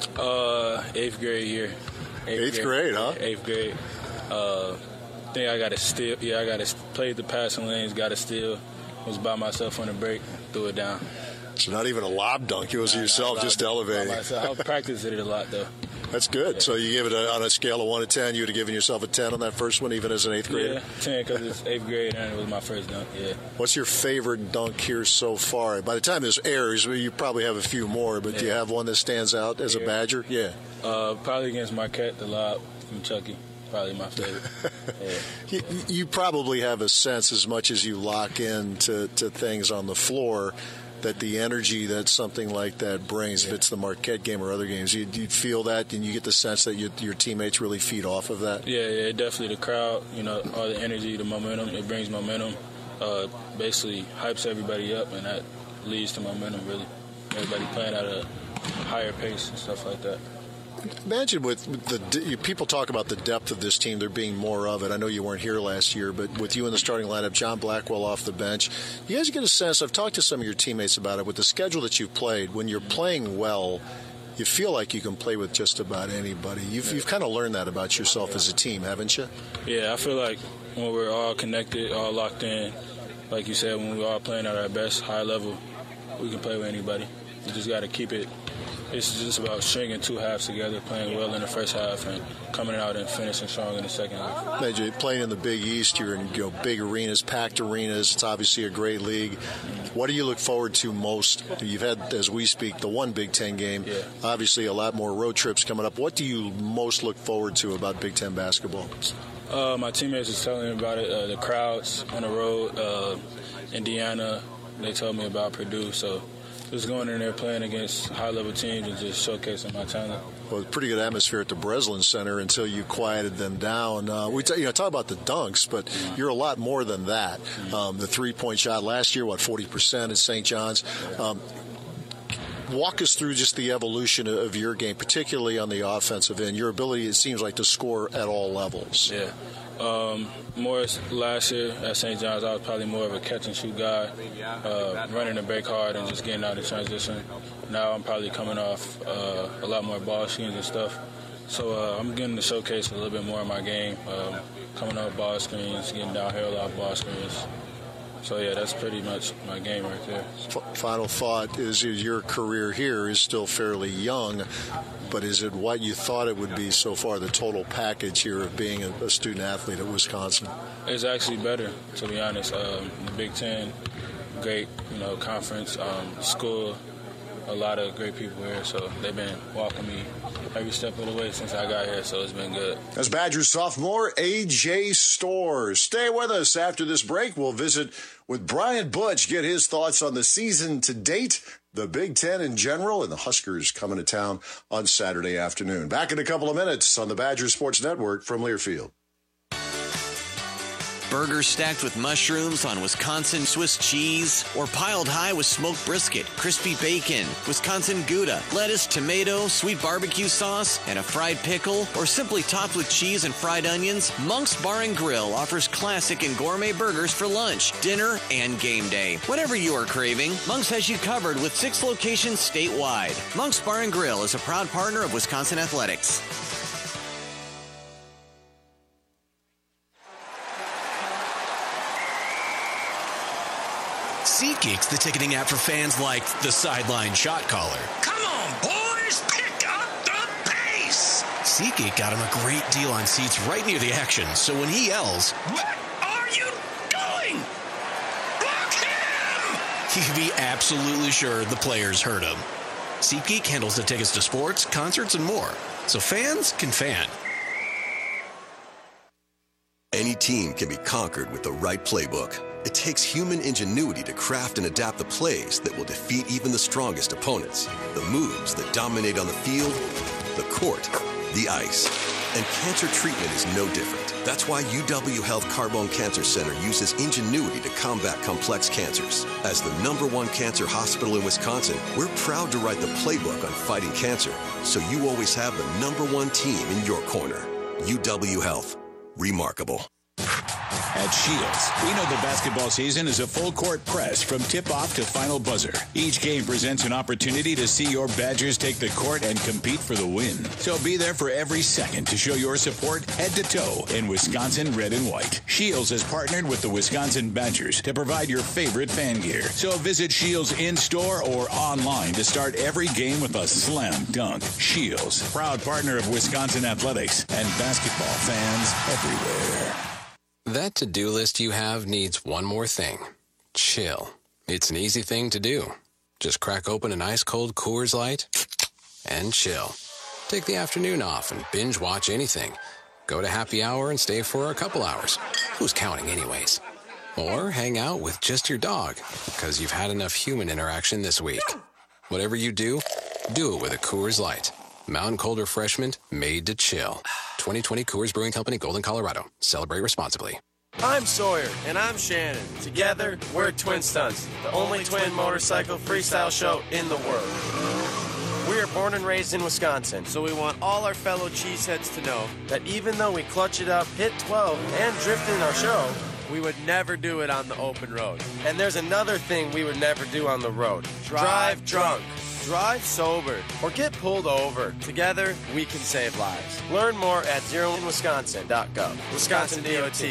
8th grade year. 8th grade, huh? 8th grade. I think I got a steal. Yeah, I got to play the passing lanes, got a steal. Was by myself on the break, threw it down. So not even a lob dunk. It was yourself just elevating. I practiced it a lot, though. That's good. Yeah. So you gave it on a scale of 1 to 10. You would have given yourself a 10 on that first one, even as an 8th grader? Yeah, 10 because it's 8th grade and it was my first dunk, yeah. What's your favorite dunk here so far? By the time this airs, you probably have a few more, but do you have one that stands out as a Badger? Yeah. Probably against Marquette, the lob from Chucky. Probably my favorite. Yeah. You probably have a sense, as much as you lock into things on the floor, that the energy that something like that brings, if it's the Marquette game or other games, you feel that, and you get the sense that your teammates really feed off of that? Yeah, definitely. The crowd, you know, all the energy, the momentum, it brings momentum, basically hypes everybody up, and that leads to momentum, really. Everybody playing at a higher pace and stuff like that. Imagine people talk about the depth of this team, there being more of it. I know you weren't here last year, but with you in the starting lineup, John Blackwell off the bench, you guys get a sense, I've talked to some of your teammates about it, with the schedule that you've played, when you're playing well, you feel like you can play with just about anybody. You've kind of learned that about yourself as a team, haven't you? Yeah, I feel like when we're all connected, all locked in, like you said, when we're all playing at our best, high level, we can play with anybody. You just got to keep it. It's just about stringing two halves together, playing well in the first half, and coming out and finishing strong in the second half. Imagine playing in the Big East. You're in big arenas, packed arenas. It's obviously a great league. What do you look forward to most? You've had, as we speak, the one Big Ten game. Yeah. Obviously, a lot more road trips coming up. What do you most look forward to about Big Ten basketball? My teammates was telling me about it. The crowds on the road, Indiana. They told me about Purdue. So just going in there playing against high-level teams and just showcasing my talent. Well, pretty good atmosphere at the Breslin Center until you quieted them down. We talk about the dunks, but you're a lot more than that. The three-point shot last year, 40% at St. John's. Walk us through just the evolution of your game, particularly on the offensive end. Your ability, it seems like, to score at all levels. Yeah. More last year at St. John's, I was probably more of a catch-and-shoot guy, running the break hard and just getting out of transition. Now I'm probably coming off a lot more ball screens and stuff. So I'm getting to showcase a little bit more of my game, coming off ball screens, getting downhill off ball screens. So, yeah, that's pretty much my game right there. Final thought is your career here is still fairly young, but is it what you thought it would be so far, the total package here of being a student athlete at Wisconsin? It's actually better, to be honest. The Big Ten, great, conference, school, a lot of great people here, so they've been walking me every step of the way since I got here, so it's been good. That's Badgers sophomore A.J. Storrs. Stay with us. After this break, we'll visit with Brian Butch, get his thoughts on the season to date, the Big Ten in general, and the Huskers coming to town on Saturday afternoon. Back in a couple of minutes on the Badgers Sports Network from Learfield. Burgers stacked with mushrooms on Wisconsin Swiss cheese, or piled high with smoked brisket, crispy bacon, Wisconsin Gouda, lettuce, tomato, sweet barbecue sauce, and a fried pickle, or simply topped with cheese and fried onions, Monk's Bar and Grill offers classic and gourmet burgers for lunch, dinner, and game day. Whatever you are craving, Monk's has you covered with 6 locations statewide. Monk's Bar and Grill is a proud partner of Wisconsin Athletics. SeatGeek's the ticketing app for fans like the sideline shot caller. Come on, boys, pick up the pace! SeatGeek got him a great deal on seats right near the action, so when he yells, "What are you doing? Block him!" he can be absolutely sure the players heard him. SeatGeek handles the tickets to sports, concerts, and more, so fans can fan. Any team can be conquered with the right playbook. It takes human ingenuity to craft and adapt the plays that will defeat even the strongest opponents. The moves that dominate on the field, the court, the ice. And cancer treatment is no different. That's why UW Health Carbone Cancer Center uses ingenuity to combat complex cancers. As the #1 cancer hospital in Wisconsin, we're proud to write the playbook on fighting cancer, so you always have the #1 team in your corner. UW Health. Remarkable. At Shields, we know the basketball season is a full-court press from tip-off to final buzzer. Each game presents an opportunity to see your Badgers take the court and compete for the win. So be there for every second to show your support head to toe in Wisconsin red and white. Shields has partnered with the Wisconsin Badgers to provide your favorite fan gear. So visit Shields in-store or online to start every game with a slam dunk. Shields, proud partner of Wisconsin Athletics and basketball fans everywhere. That to-do list you have needs one more thing. Chill. It's an easy thing to do. Just crack open an ice-cold Coors Light and chill. Take the afternoon off and binge watch anything. Go to happy hour and stay for a couple hours. Who's counting anyways? Or hang out with just your dog, because you've had enough human interaction this week. Whatever you do it with a Coors Light. Mountain Cold Refreshment made to chill. 2020 Coors Brewing Company, Golden, Colorado. Celebrate responsibly. I'm Sawyer. And I'm Shannon. Together, we're Twin Stunts, the only twin motorcycle freestyle show in the world. We are born and raised in Wisconsin, so we want all our fellow cheeseheads to know that even though we clutch it up, hit 12, and drift in our show, we would never do it on the open road. And there's another thing we would never do on the road. Drive drunk. Drive sober, or get pulled over. Together, we can save lives. Learn more at zeroinwisconsin.gov. Wisconsin DOT.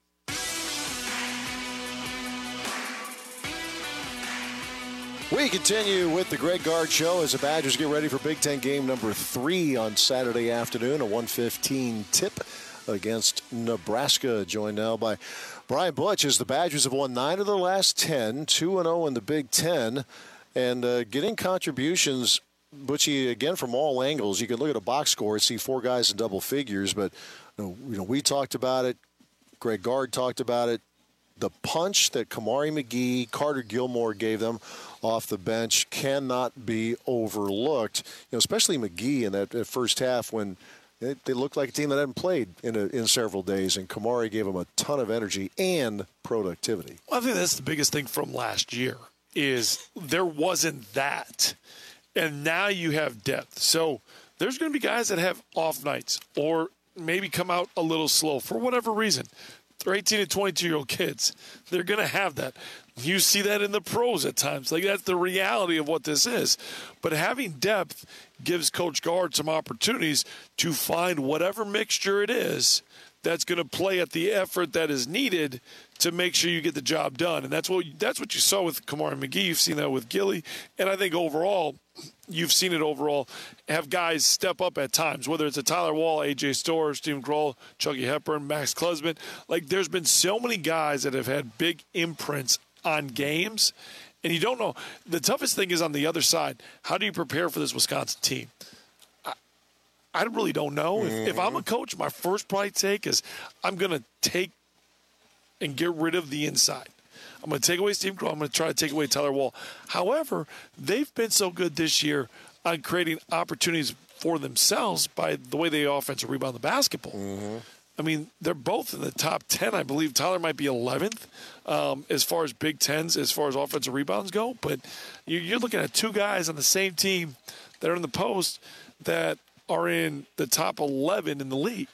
We continue with the Greg Gard Show as the Badgers get ready for Big Ten game number 3 on Saturday afternoon, a 1:15 tip against Nebraska. Joined now by Brian Butch as the Badgers have won 9 of their last 10, 2-0 in the Big Ten. And getting contributions, Butchie, again, from all angles. You can look at a box score and see 4 guys in double figures. But, we talked about it. Greg Gard talked about it. The punch that Kamari McGee, Carter Gilmore gave them off the bench cannot be overlooked. Especially McGee in that first half when they looked like a team that hadn't played in several days. And Kamari gave them a ton of energy and productivity. Well, I think that's the biggest thing from last year. Is there wasn't that. And now you have depth. So there's going to be guys that have off nights or maybe come out a little slow for whatever reason. They're 18 and 22-year-old kids. They're going to have that. You see that in the pros at times. Like, that's the reality of what this is. But having depth gives Coach Gard some opportunities to find whatever mixture it is that's going to play at the effort that is needed to make sure you get the job done. And that's what you saw with Kamari McGee. You've seen that with Gilly. And I think overall, you've seen it overall, have guys step up at times, whether it's a Tyler Wall, A.J. Storr, Stephen Kroll, Chucky Hepburn, Max Klesman. Like, there's been so many guys that have had big imprints on games. And you don't know. The toughest thing is on the other side. How do you prepare for this Wisconsin team? I really don't know. If I'm a coach, my first probably take is I'm going to take and get rid of the inside. I'm going to take away Steve Kroll. I'm going to try to take away Tyler Wall. However, they've been so good this year on creating opportunities for themselves by the way they offensive rebound the basketball. I mean, they're both in the top 10. I believe Tyler might be 11th as far as Big Tens, as far as offensive rebounds go. But you're looking at two guys on the same team that are in the post that are in the top 11 in the league.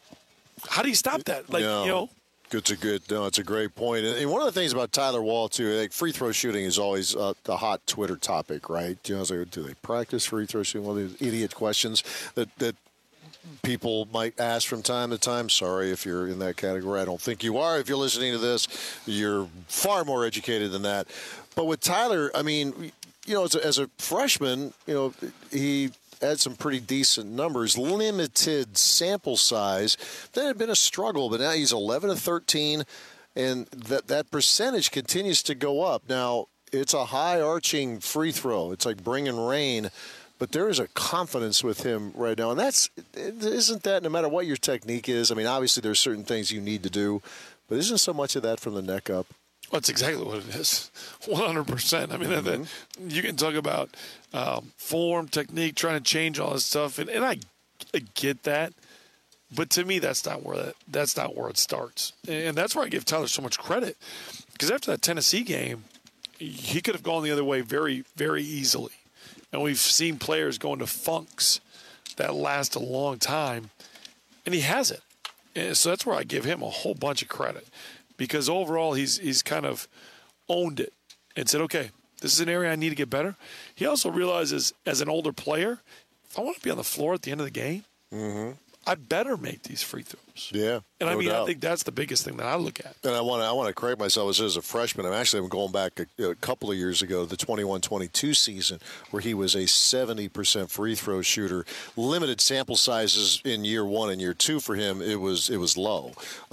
How do you stop that? Like, no. you know. It's a great point. And one of the things about Tyler Wall, too, like free throw shooting is always a hot Twitter topic, right? You know, so do they practice free throw shooting? One of these idiot questions that people might ask from time to time. Sorry if you're in that category. I don't think you are. If you're listening to this, you're far more educated than that. But with Tyler, I mean, you know, as a freshman, you know, he had some pretty decent numbers, limited sample size. That had been a struggle, but now he's 11 of 13, and that percentage continues to go up. Now, it's a high-arching free throw. It's like bringing rain, but there is a confidence with him right now. And isn't that no matter what your technique is? I mean, obviously there's certain things you need to do, but isn't so much of that from the neck up? That's exactly what it is, 100%. I mean, you can talk about form, technique, trying to change all this stuff, and I get that. But to me, that's not where it starts, and that's where I give Tyler so much credit, because after that Tennessee game, he could have gone the other way very, very easily, and we've seen players go into funks that last a long time, and he hasn't. And so that's where I give him a whole bunch of credit. Because overall, he's kind of owned it and said, okay, this is an area I need to get better. He also realizes as an older player, if I want to be on the floor at the end of the game, I better make these free throws. Yeah. And no doubt. I think that's the biggest thing that I look at. And I want to correct myself as a freshman. I'm going back a couple of years ago, the 21-22 season, where he was a 70% free throw shooter. Limited sample sizes in year one and year two for him. It was low.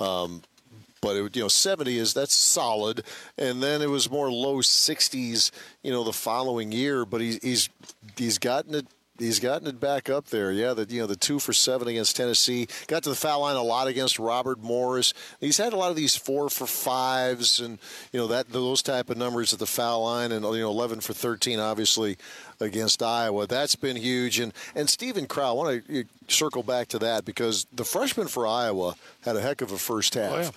But 70 that's solid, and then it was more low 60s, the following year. But he's gotten it back up there. Yeah, the 2 for 7 against Tennessee, got to the foul line a lot against Robert Morris. He's had a lot of these 4 for 5s, and those type of numbers at the foul line, and 11 for 13 obviously against Iowa. That's been huge. And Stephen Crow, I want to circle back to that because the freshman for Iowa had a heck of a first half. Oh, yeah.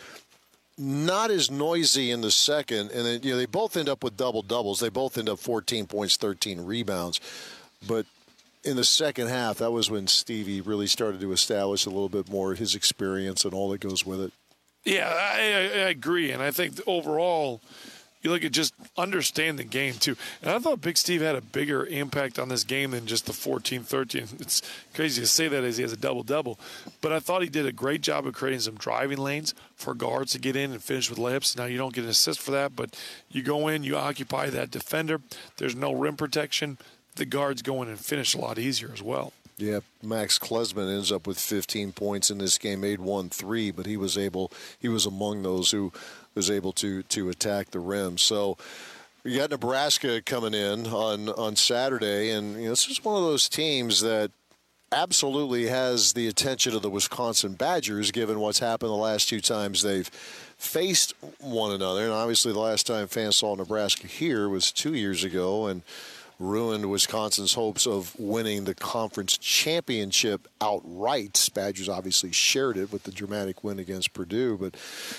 Not as noisy in the second, and then, they both end up with double-doubles. They both end up 14 points, 13 rebounds. But in the second half, that was when Stevie really started to establish a little bit more his experience and all that goes with it. Yeah, I agree. And I think overall, you look at just understand the game, too. And I thought Big Steve had a bigger impact on this game than just the 14-13. It's crazy to say that as he has a double-double. But I thought he did a great job of creating some driving lanes for guards to get in and finish with layups. Now, you don't get an assist for that, but you go in, you occupy that defender. There's no rim protection. The guards go in and finish a lot easier as well. Yeah, Max Klesman ends up with 15 points in this game, made 1 3, but he was among those who was able to attack the rim. So you got Nebraska coming in on Saturday, and this is one of those teams that absolutely has the attention of the Wisconsin Badgers, given what's happened the last 2 times they've faced one another. And obviously the last time fans saw Nebraska here was 2 years ago, and ruined Wisconsin's hopes of winning the conference championship outright. Badgers obviously shared it with the dramatic win against Purdue. But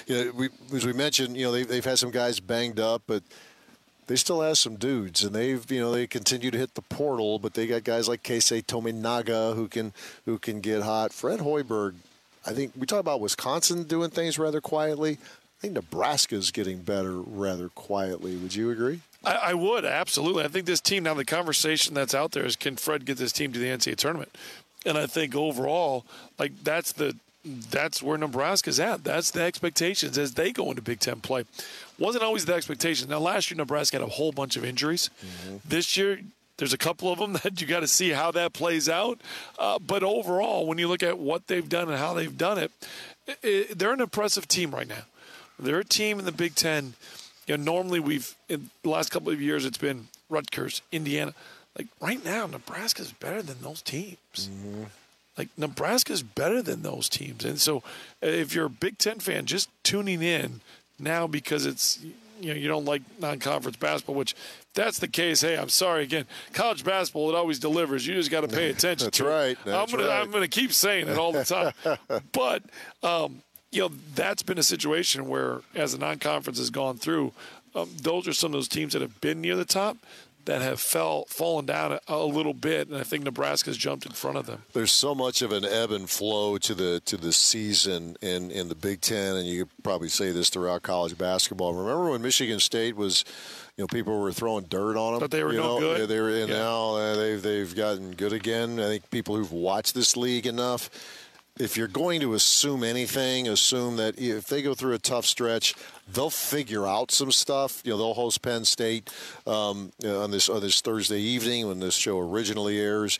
as we mentioned, they've had some guys banged up, but they still have some dudes, and they continue to hit the portal. But they got guys like Keisei Tominaga who can get hot. Fred Hoiberg, I think we talk about Wisconsin doing things rather quietly. I think Nebraska's getting better rather quietly. Would you agree? I would, absolutely. I think this team, now the conversation that's out there is, can Fred get this team to the NCAA tournament? And I think overall, that's where Nebraska's at. That's the expectations as they go into Big Ten play. Wasn't always the expectation. Now, last year, Nebraska had a whole bunch of injuries. Mm-hmm. This year, there's a couple of them that you got to see how that plays out. But overall, when you look at what they've done and how they've done it, they're an impressive team right now. They're a team in the Big Ten. Normally in the last couple of years, it's been Rutgers, Indiana. Right now, Nebraska's better than those teams. Mm-hmm. Nebraska's better than those teams. And so if you're a Big Ten fan, just tuning in now because it's you don't like non-conference basketball, which if that's the case, hey, I'm sorry. Again, college basketball, it always delivers. You just got to pay attention That's to right. it. I'm going to keep saying it all the time. But, that's been a situation where as the non-conference has gone through, those are some of those teams that have been near the top that have fallen down a little bit, and I think Nebraska's jumped in front of them. There's so much of an ebb and flow to the season in the Big Ten, and you could probably say this throughout college basketball. Remember when Michigan State was, people were throwing dirt on them? But they were no good. Yeah, they were, and now they've gotten good again. I think people who've watched this league enough, if you're going to assume anything, assume that if they go through a tough stretch, they'll figure out some stuff. They'll host Penn State on this Thursday evening when this show originally airs.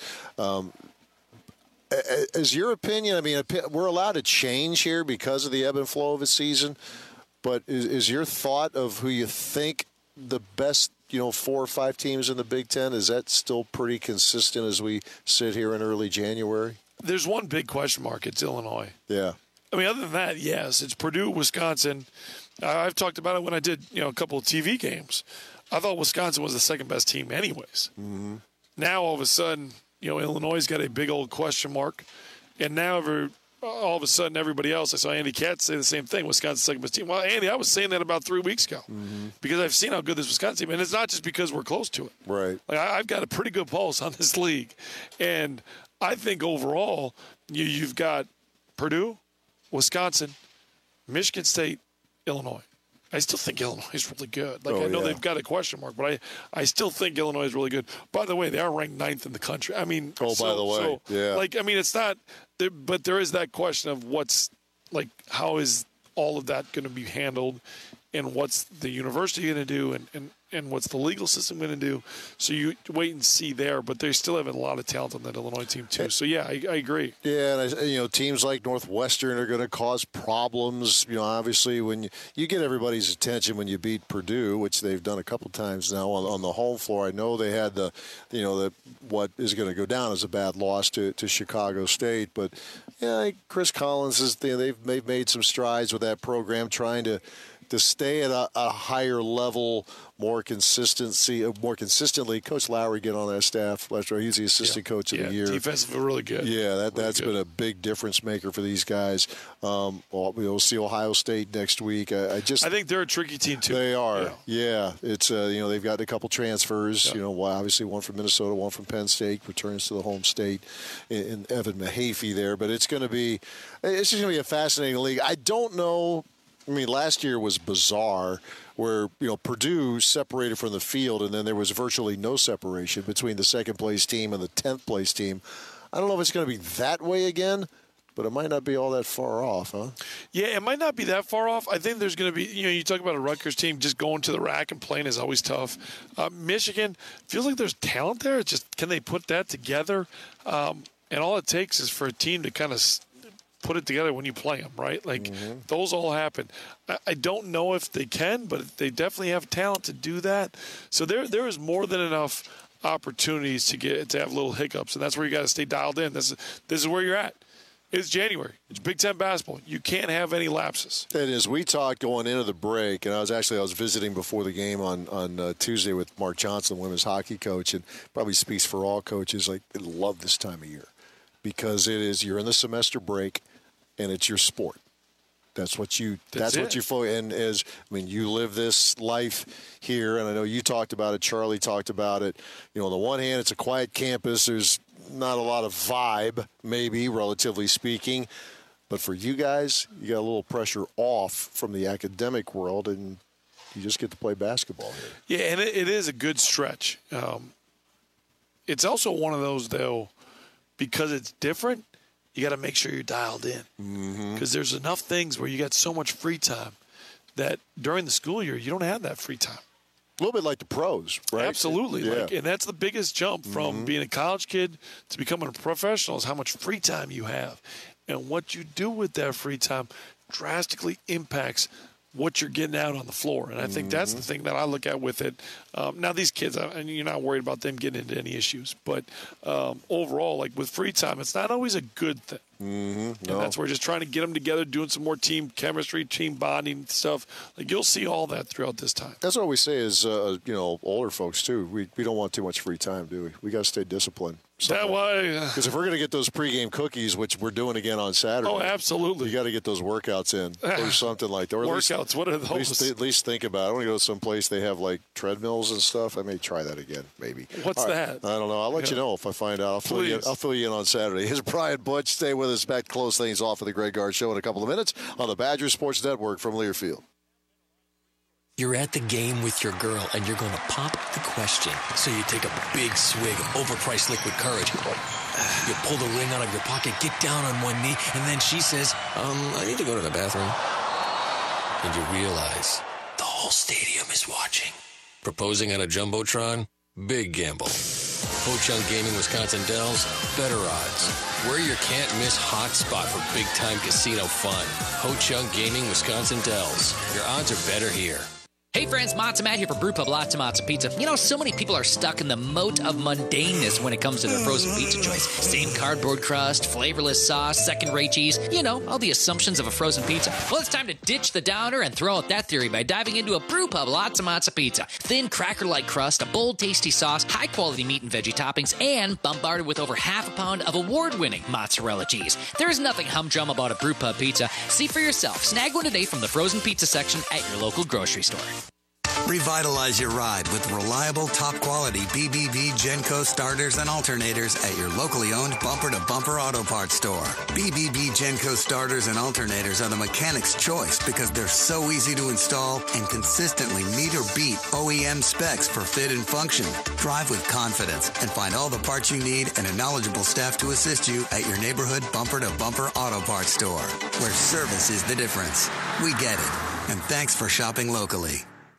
As your opinion, I mean, we're allowed to change here because of the ebb and flow of a season, but is your thought of who you think the best 4 or 5 teams in the Big Ten, is that still pretty consistent as we sit here in early January? There's one big question mark. It's Illinois. Yeah. I mean, other than that, yes, it's Purdue, Wisconsin. I've talked about it when I did, a couple of TV games. I thought Wisconsin was the second best team anyways. Mm-hmm. Now, all of a sudden, Illinois' got a big old question mark. And now, all of a sudden, everybody else, I saw Andy Katz say the same thing, Wisconsin's second best team. Well, Andy, I was saying that about 3 weeks ago because I've seen how good this Wisconsin team is. And it's not just because we're close to it. Right. Like, I've got a pretty good pulse on this league. And I think overall, you've got Purdue, Wisconsin, Michigan State, Illinois. I still think Illinois is really good. I know they've got a question mark, but I still think Illinois is really good. By the way, they are ranked 9th in the country. I mean, by the way, yeah. It's not, but there is that question of how is all of that going to be handled, and what's the university going to do, and what's the legal system going to do. So you wait and see there, but they still have a lot of talent on that Illinois team too. So yeah, I agree. Yeah, and teams like Northwestern are going to cause problems. Obviously when you get everybody's attention when you beat Purdue, which they've done a couple times now on the home floor. I know they had what is going to go down as a bad loss to Chicago State, but Chris Collins they've made some strides with that program, trying to stay at a higher level, more consistently. Coach Lowry get on that staff last year. He's the assistant coach of the year. Defensively really good. Yeah, that's been a big difference maker for these guys. We'll see Ohio State next week. I think they're a tricky team too. They are. Yeah. It's they've got a couple transfers. Yeah. Obviously one from Minnesota, one from Penn State, returns to the home state in Evan Mahaffey there. But it's just going to be a fascinating league. I don't know. I mean, last year was bizarre where, Purdue separated from the field, and then there was virtually no separation between the second-place team and the 10th-place team. I don't know if it's going to be that way again, but it might not be all that far off, huh? Yeah, it might not be that far off. I think there's going to be, you talk about a Rutgers team just going to the rack and playing is always tough. Michigan, feels like there's talent there. It's just, can they put that together? And all it takes is for a team to kind of put it together when you play them, right? Those all happen. I don't know if they can, but they definitely have talent to do that. So there is more than enough opportunities to have little hiccups, and that's where you got to stay dialed in. This is where you're at. It's January. It's Big Ten basketball. You can't have any lapses. And as we talked going into the break, and I was visiting before the game on Tuesday with Mark Johnson, the women's hockey coach, and probably speaks for all coaches. They love this time of year because you're in the semester break. And it's your sport. That's what you and you live this life here, and I know you talked about it, Charlie talked about it. On the one hand, it's a quiet campus. There's not a lot of vibe, maybe, relatively speaking. But for you guys, you got a little pressure off from the academic world, and you just get to play basketball here. Yeah, and it is a good stretch. It's also one of those, though, because it's different, you got to make sure you're dialed in because there's enough things where you got so much free time that during the school year, you don't have that free time. A little bit like the pros, right? Absolutely. Yeah. And that's the biggest jump from being a college kid to becoming a professional is how much free time you have. And what you do with that free time drastically impacts what you're getting out on the floor. And I think that's the thing that I look at with it. Now, these kids, and you're not worried about them getting into any issues. But overall, with free time, it's not always a good thing. And that's where we're just trying to get them together, doing some more team chemistry, team bonding stuff. Like, you'll see all that throughout this time. That's what we say is, older folks, too. We don't want too much free time, do we? We got to stay disciplined. That way. Because if we're going to get those pregame cookies, which we're doing again on Saturday. Oh, absolutely. You got to get those workouts in or something like that. Or workouts, what are those? At least think about it. I want to go to some place they have, like, treadmills and stuff. I may try that again, maybe. What's that? I don't know. I'll let you know if I find out. I'll fill you in on Saturday. Here's Brian Butch. Stay with us. Back to close things off for the Greg Gard Show in a couple of minutes on the Badger Sports Network from Learfield. You're at the game with your girl, and you're going to pop the question. So you take a big swig of overpriced liquid courage. You pull the ring out of your pocket, get down on one knee, and then she says, I need to go to the bathroom. And you realize the whole stadium is watching. Proposing on a Jumbotron? Big gamble. Ho-Chunk Gaming Wisconsin Dells, better odds. We're your can't-miss hotspot for big-time casino fun. Ho-Chunk Gaming Wisconsin Dells. Your odds are better here. Hey friends, Matzo Matt here for Brewpub Lots of Matzo Pizza. You know, so many people are stuck in the moat of mundaneness when it comes to their frozen pizza choice. Same cardboard crust, flavorless sauce, second-rate cheese. You know, all the assumptions of a frozen pizza. Well, it's time to ditch the downer and throw out that theory by diving into a Brewpub Lots of Matzo Pizza. Thin, cracker-like crust, a bold, tasty sauce, high-quality meat and veggie toppings, and bombarded with over half a pound of award-winning mozzarella cheese. There is nothing humdrum about a Brewpub pizza. See for yourself. Snag one today from the frozen pizza section at your local grocery store. Revitalize your ride with reliable, top-quality BBB Genco starters and alternators at your locally owned bumper-to-bumper auto parts store. BBB Genco starters and alternators are the mechanic's choice because they're so easy to install and consistently meet or beat OEM specs for fit and function. Drive with confidence and find all the parts you need and a knowledgeable staff to assist you at your neighborhood bumper-to-bumper auto parts store, where service is the difference. We get it. And thanks for shopping locally.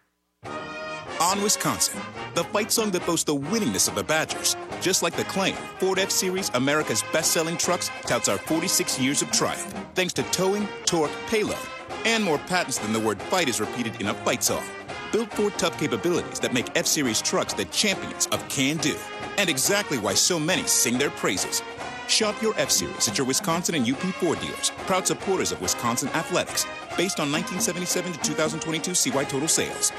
On Wisconsin, the fight song that boasts the winningness of the Badgers. Just like the claim, Ford F-Series, America's best-selling trucks, touts our 46 years of triumph, thanks to towing, torque, payload, and more patents than the word fight is repeated in a fight song. Built for tough capabilities that make F-Series trucks the champions of can-do, and exactly why so many sing their praises. Shop your F-Series at your Wisconsin and UP Ford dealers, proud supporters of Wisconsin athletics, based on 1977 to 2022 CY total sales.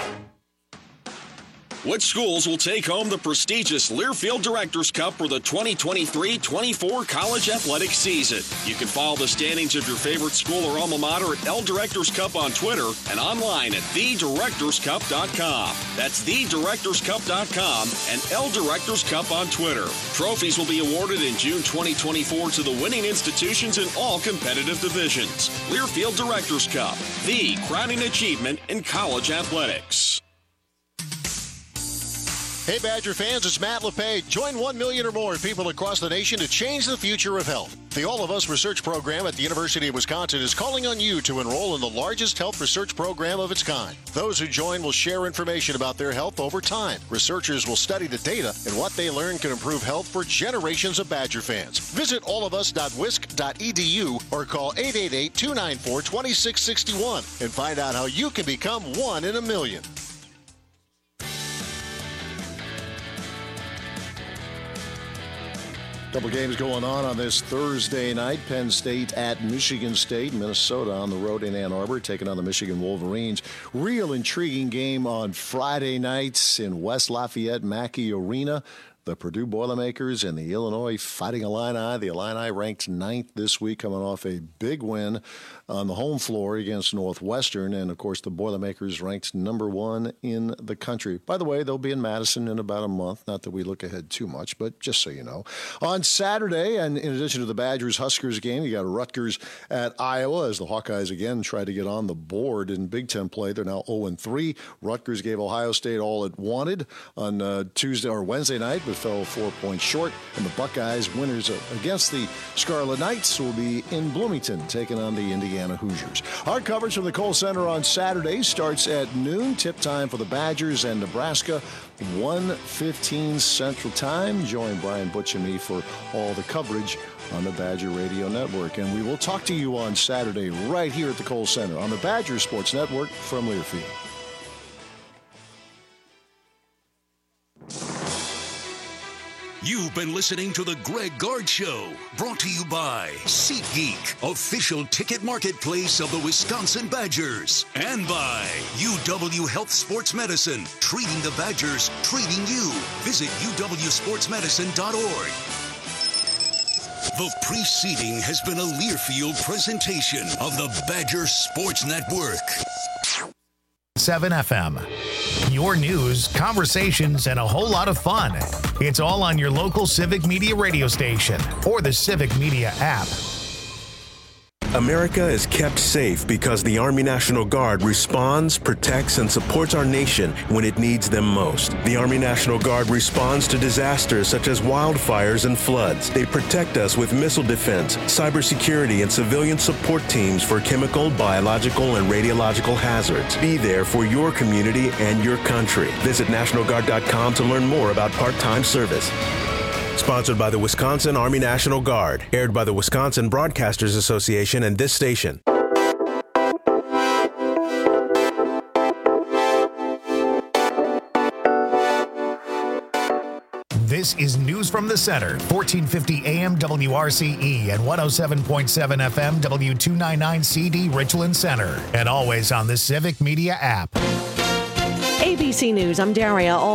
Which schools will take home the prestigious Learfield Directors Cup for the 2023-24 college athletic season? You can follow the standings of your favorite school or alma mater at L Directors Cup on Twitter and online at thedirectorscup.com. That's thedirectorscup.com and L Directors Cup on Twitter. Trophies will be awarded in June 2024 to the winning institutions in all competitive divisions. Learfield Directors Cup, the crowning achievement in college athletics. Hey, Badger fans, it's Matt LePage. Join 1 million or more people across the nation to change the future of health. The All of Us research program at the University of Wisconsin is calling on you to enroll in the largest health research program of its kind. Those who join will share information about their health over time. Researchers will study the data, and what they learn can improve health for generations of Badger fans. Visit allofus.wisc.edu or call 888-294-2661 and find out how you can become 1 in a million. Couple games going on this Thursday night. Penn State at Michigan State. Minnesota on the road in Ann Arbor, taking on the Michigan Wolverines. Real intriguing game on Friday nights in West Lafayette Mackey Arena. The Purdue Boilermakers and the Illinois Fighting Illini. The Illini ranked 9th this week, coming off a big win on the home floor against Northwestern. And, of course, the Boilermakers ranked number 1 in the country. By the way, they'll be in Madison in about a month. Not that we look ahead too much, but just so you know. On Saturday, and in addition to the Badgers-Huskers game, you got Rutgers at Iowa as the Hawkeyes again try to get on the board in Big Ten play. They're now 0-3. Rutgers gave Ohio State all it wanted on Wednesday night, but fell 4 points short. And the Buckeyes, winners against the Scarlet Knights, will be in Bloomington taking on the Indiana Hoosiers. Our coverage from the Kohl Center on Saturday starts at noon. Tip time for the Badgers and Nebraska, 1:15 Central Time. Join Brian Butch and me for all the coverage on the Badger Radio Network. And we will talk to you on Saturday right here at the Kohl Center on the Badger Sports Network from Learfield. You've been listening to The Greg Gard Show, brought to you by SeatGeek, official ticket marketplace of the Wisconsin Badgers, and by UW Health Sports Medicine, treating the Badgers, treating you. Visit uwsportsmedicine.org. The preceding has been a Learfield presentation of the Badger Sports Network. 7 FM. Your news, conversations, and a whole lot of fun. It's all on your local Civic Media radio station or the Civic Media app. America is kept safe because the Army National Guard responds, protects, and supports our nation when it needs them most. The Army National Guard responds to disasters such as wildfires and floods. They protect us with missile defense, cybersecurity, and civilian support teams for chemical, biological, and radiological hazards. Be there for your community and your country. Visit NationalGuard.com to learn more about part-time service. Sponsored by the Wisconsin Army National Guard. Aired by the Wisconsin Broadcasters Association and this station. This is News from the Center, 1450 AM WRCE and 107.7 FM W299CD Richland Center. And always on the Civic Media app. ABC News, I'm Daria.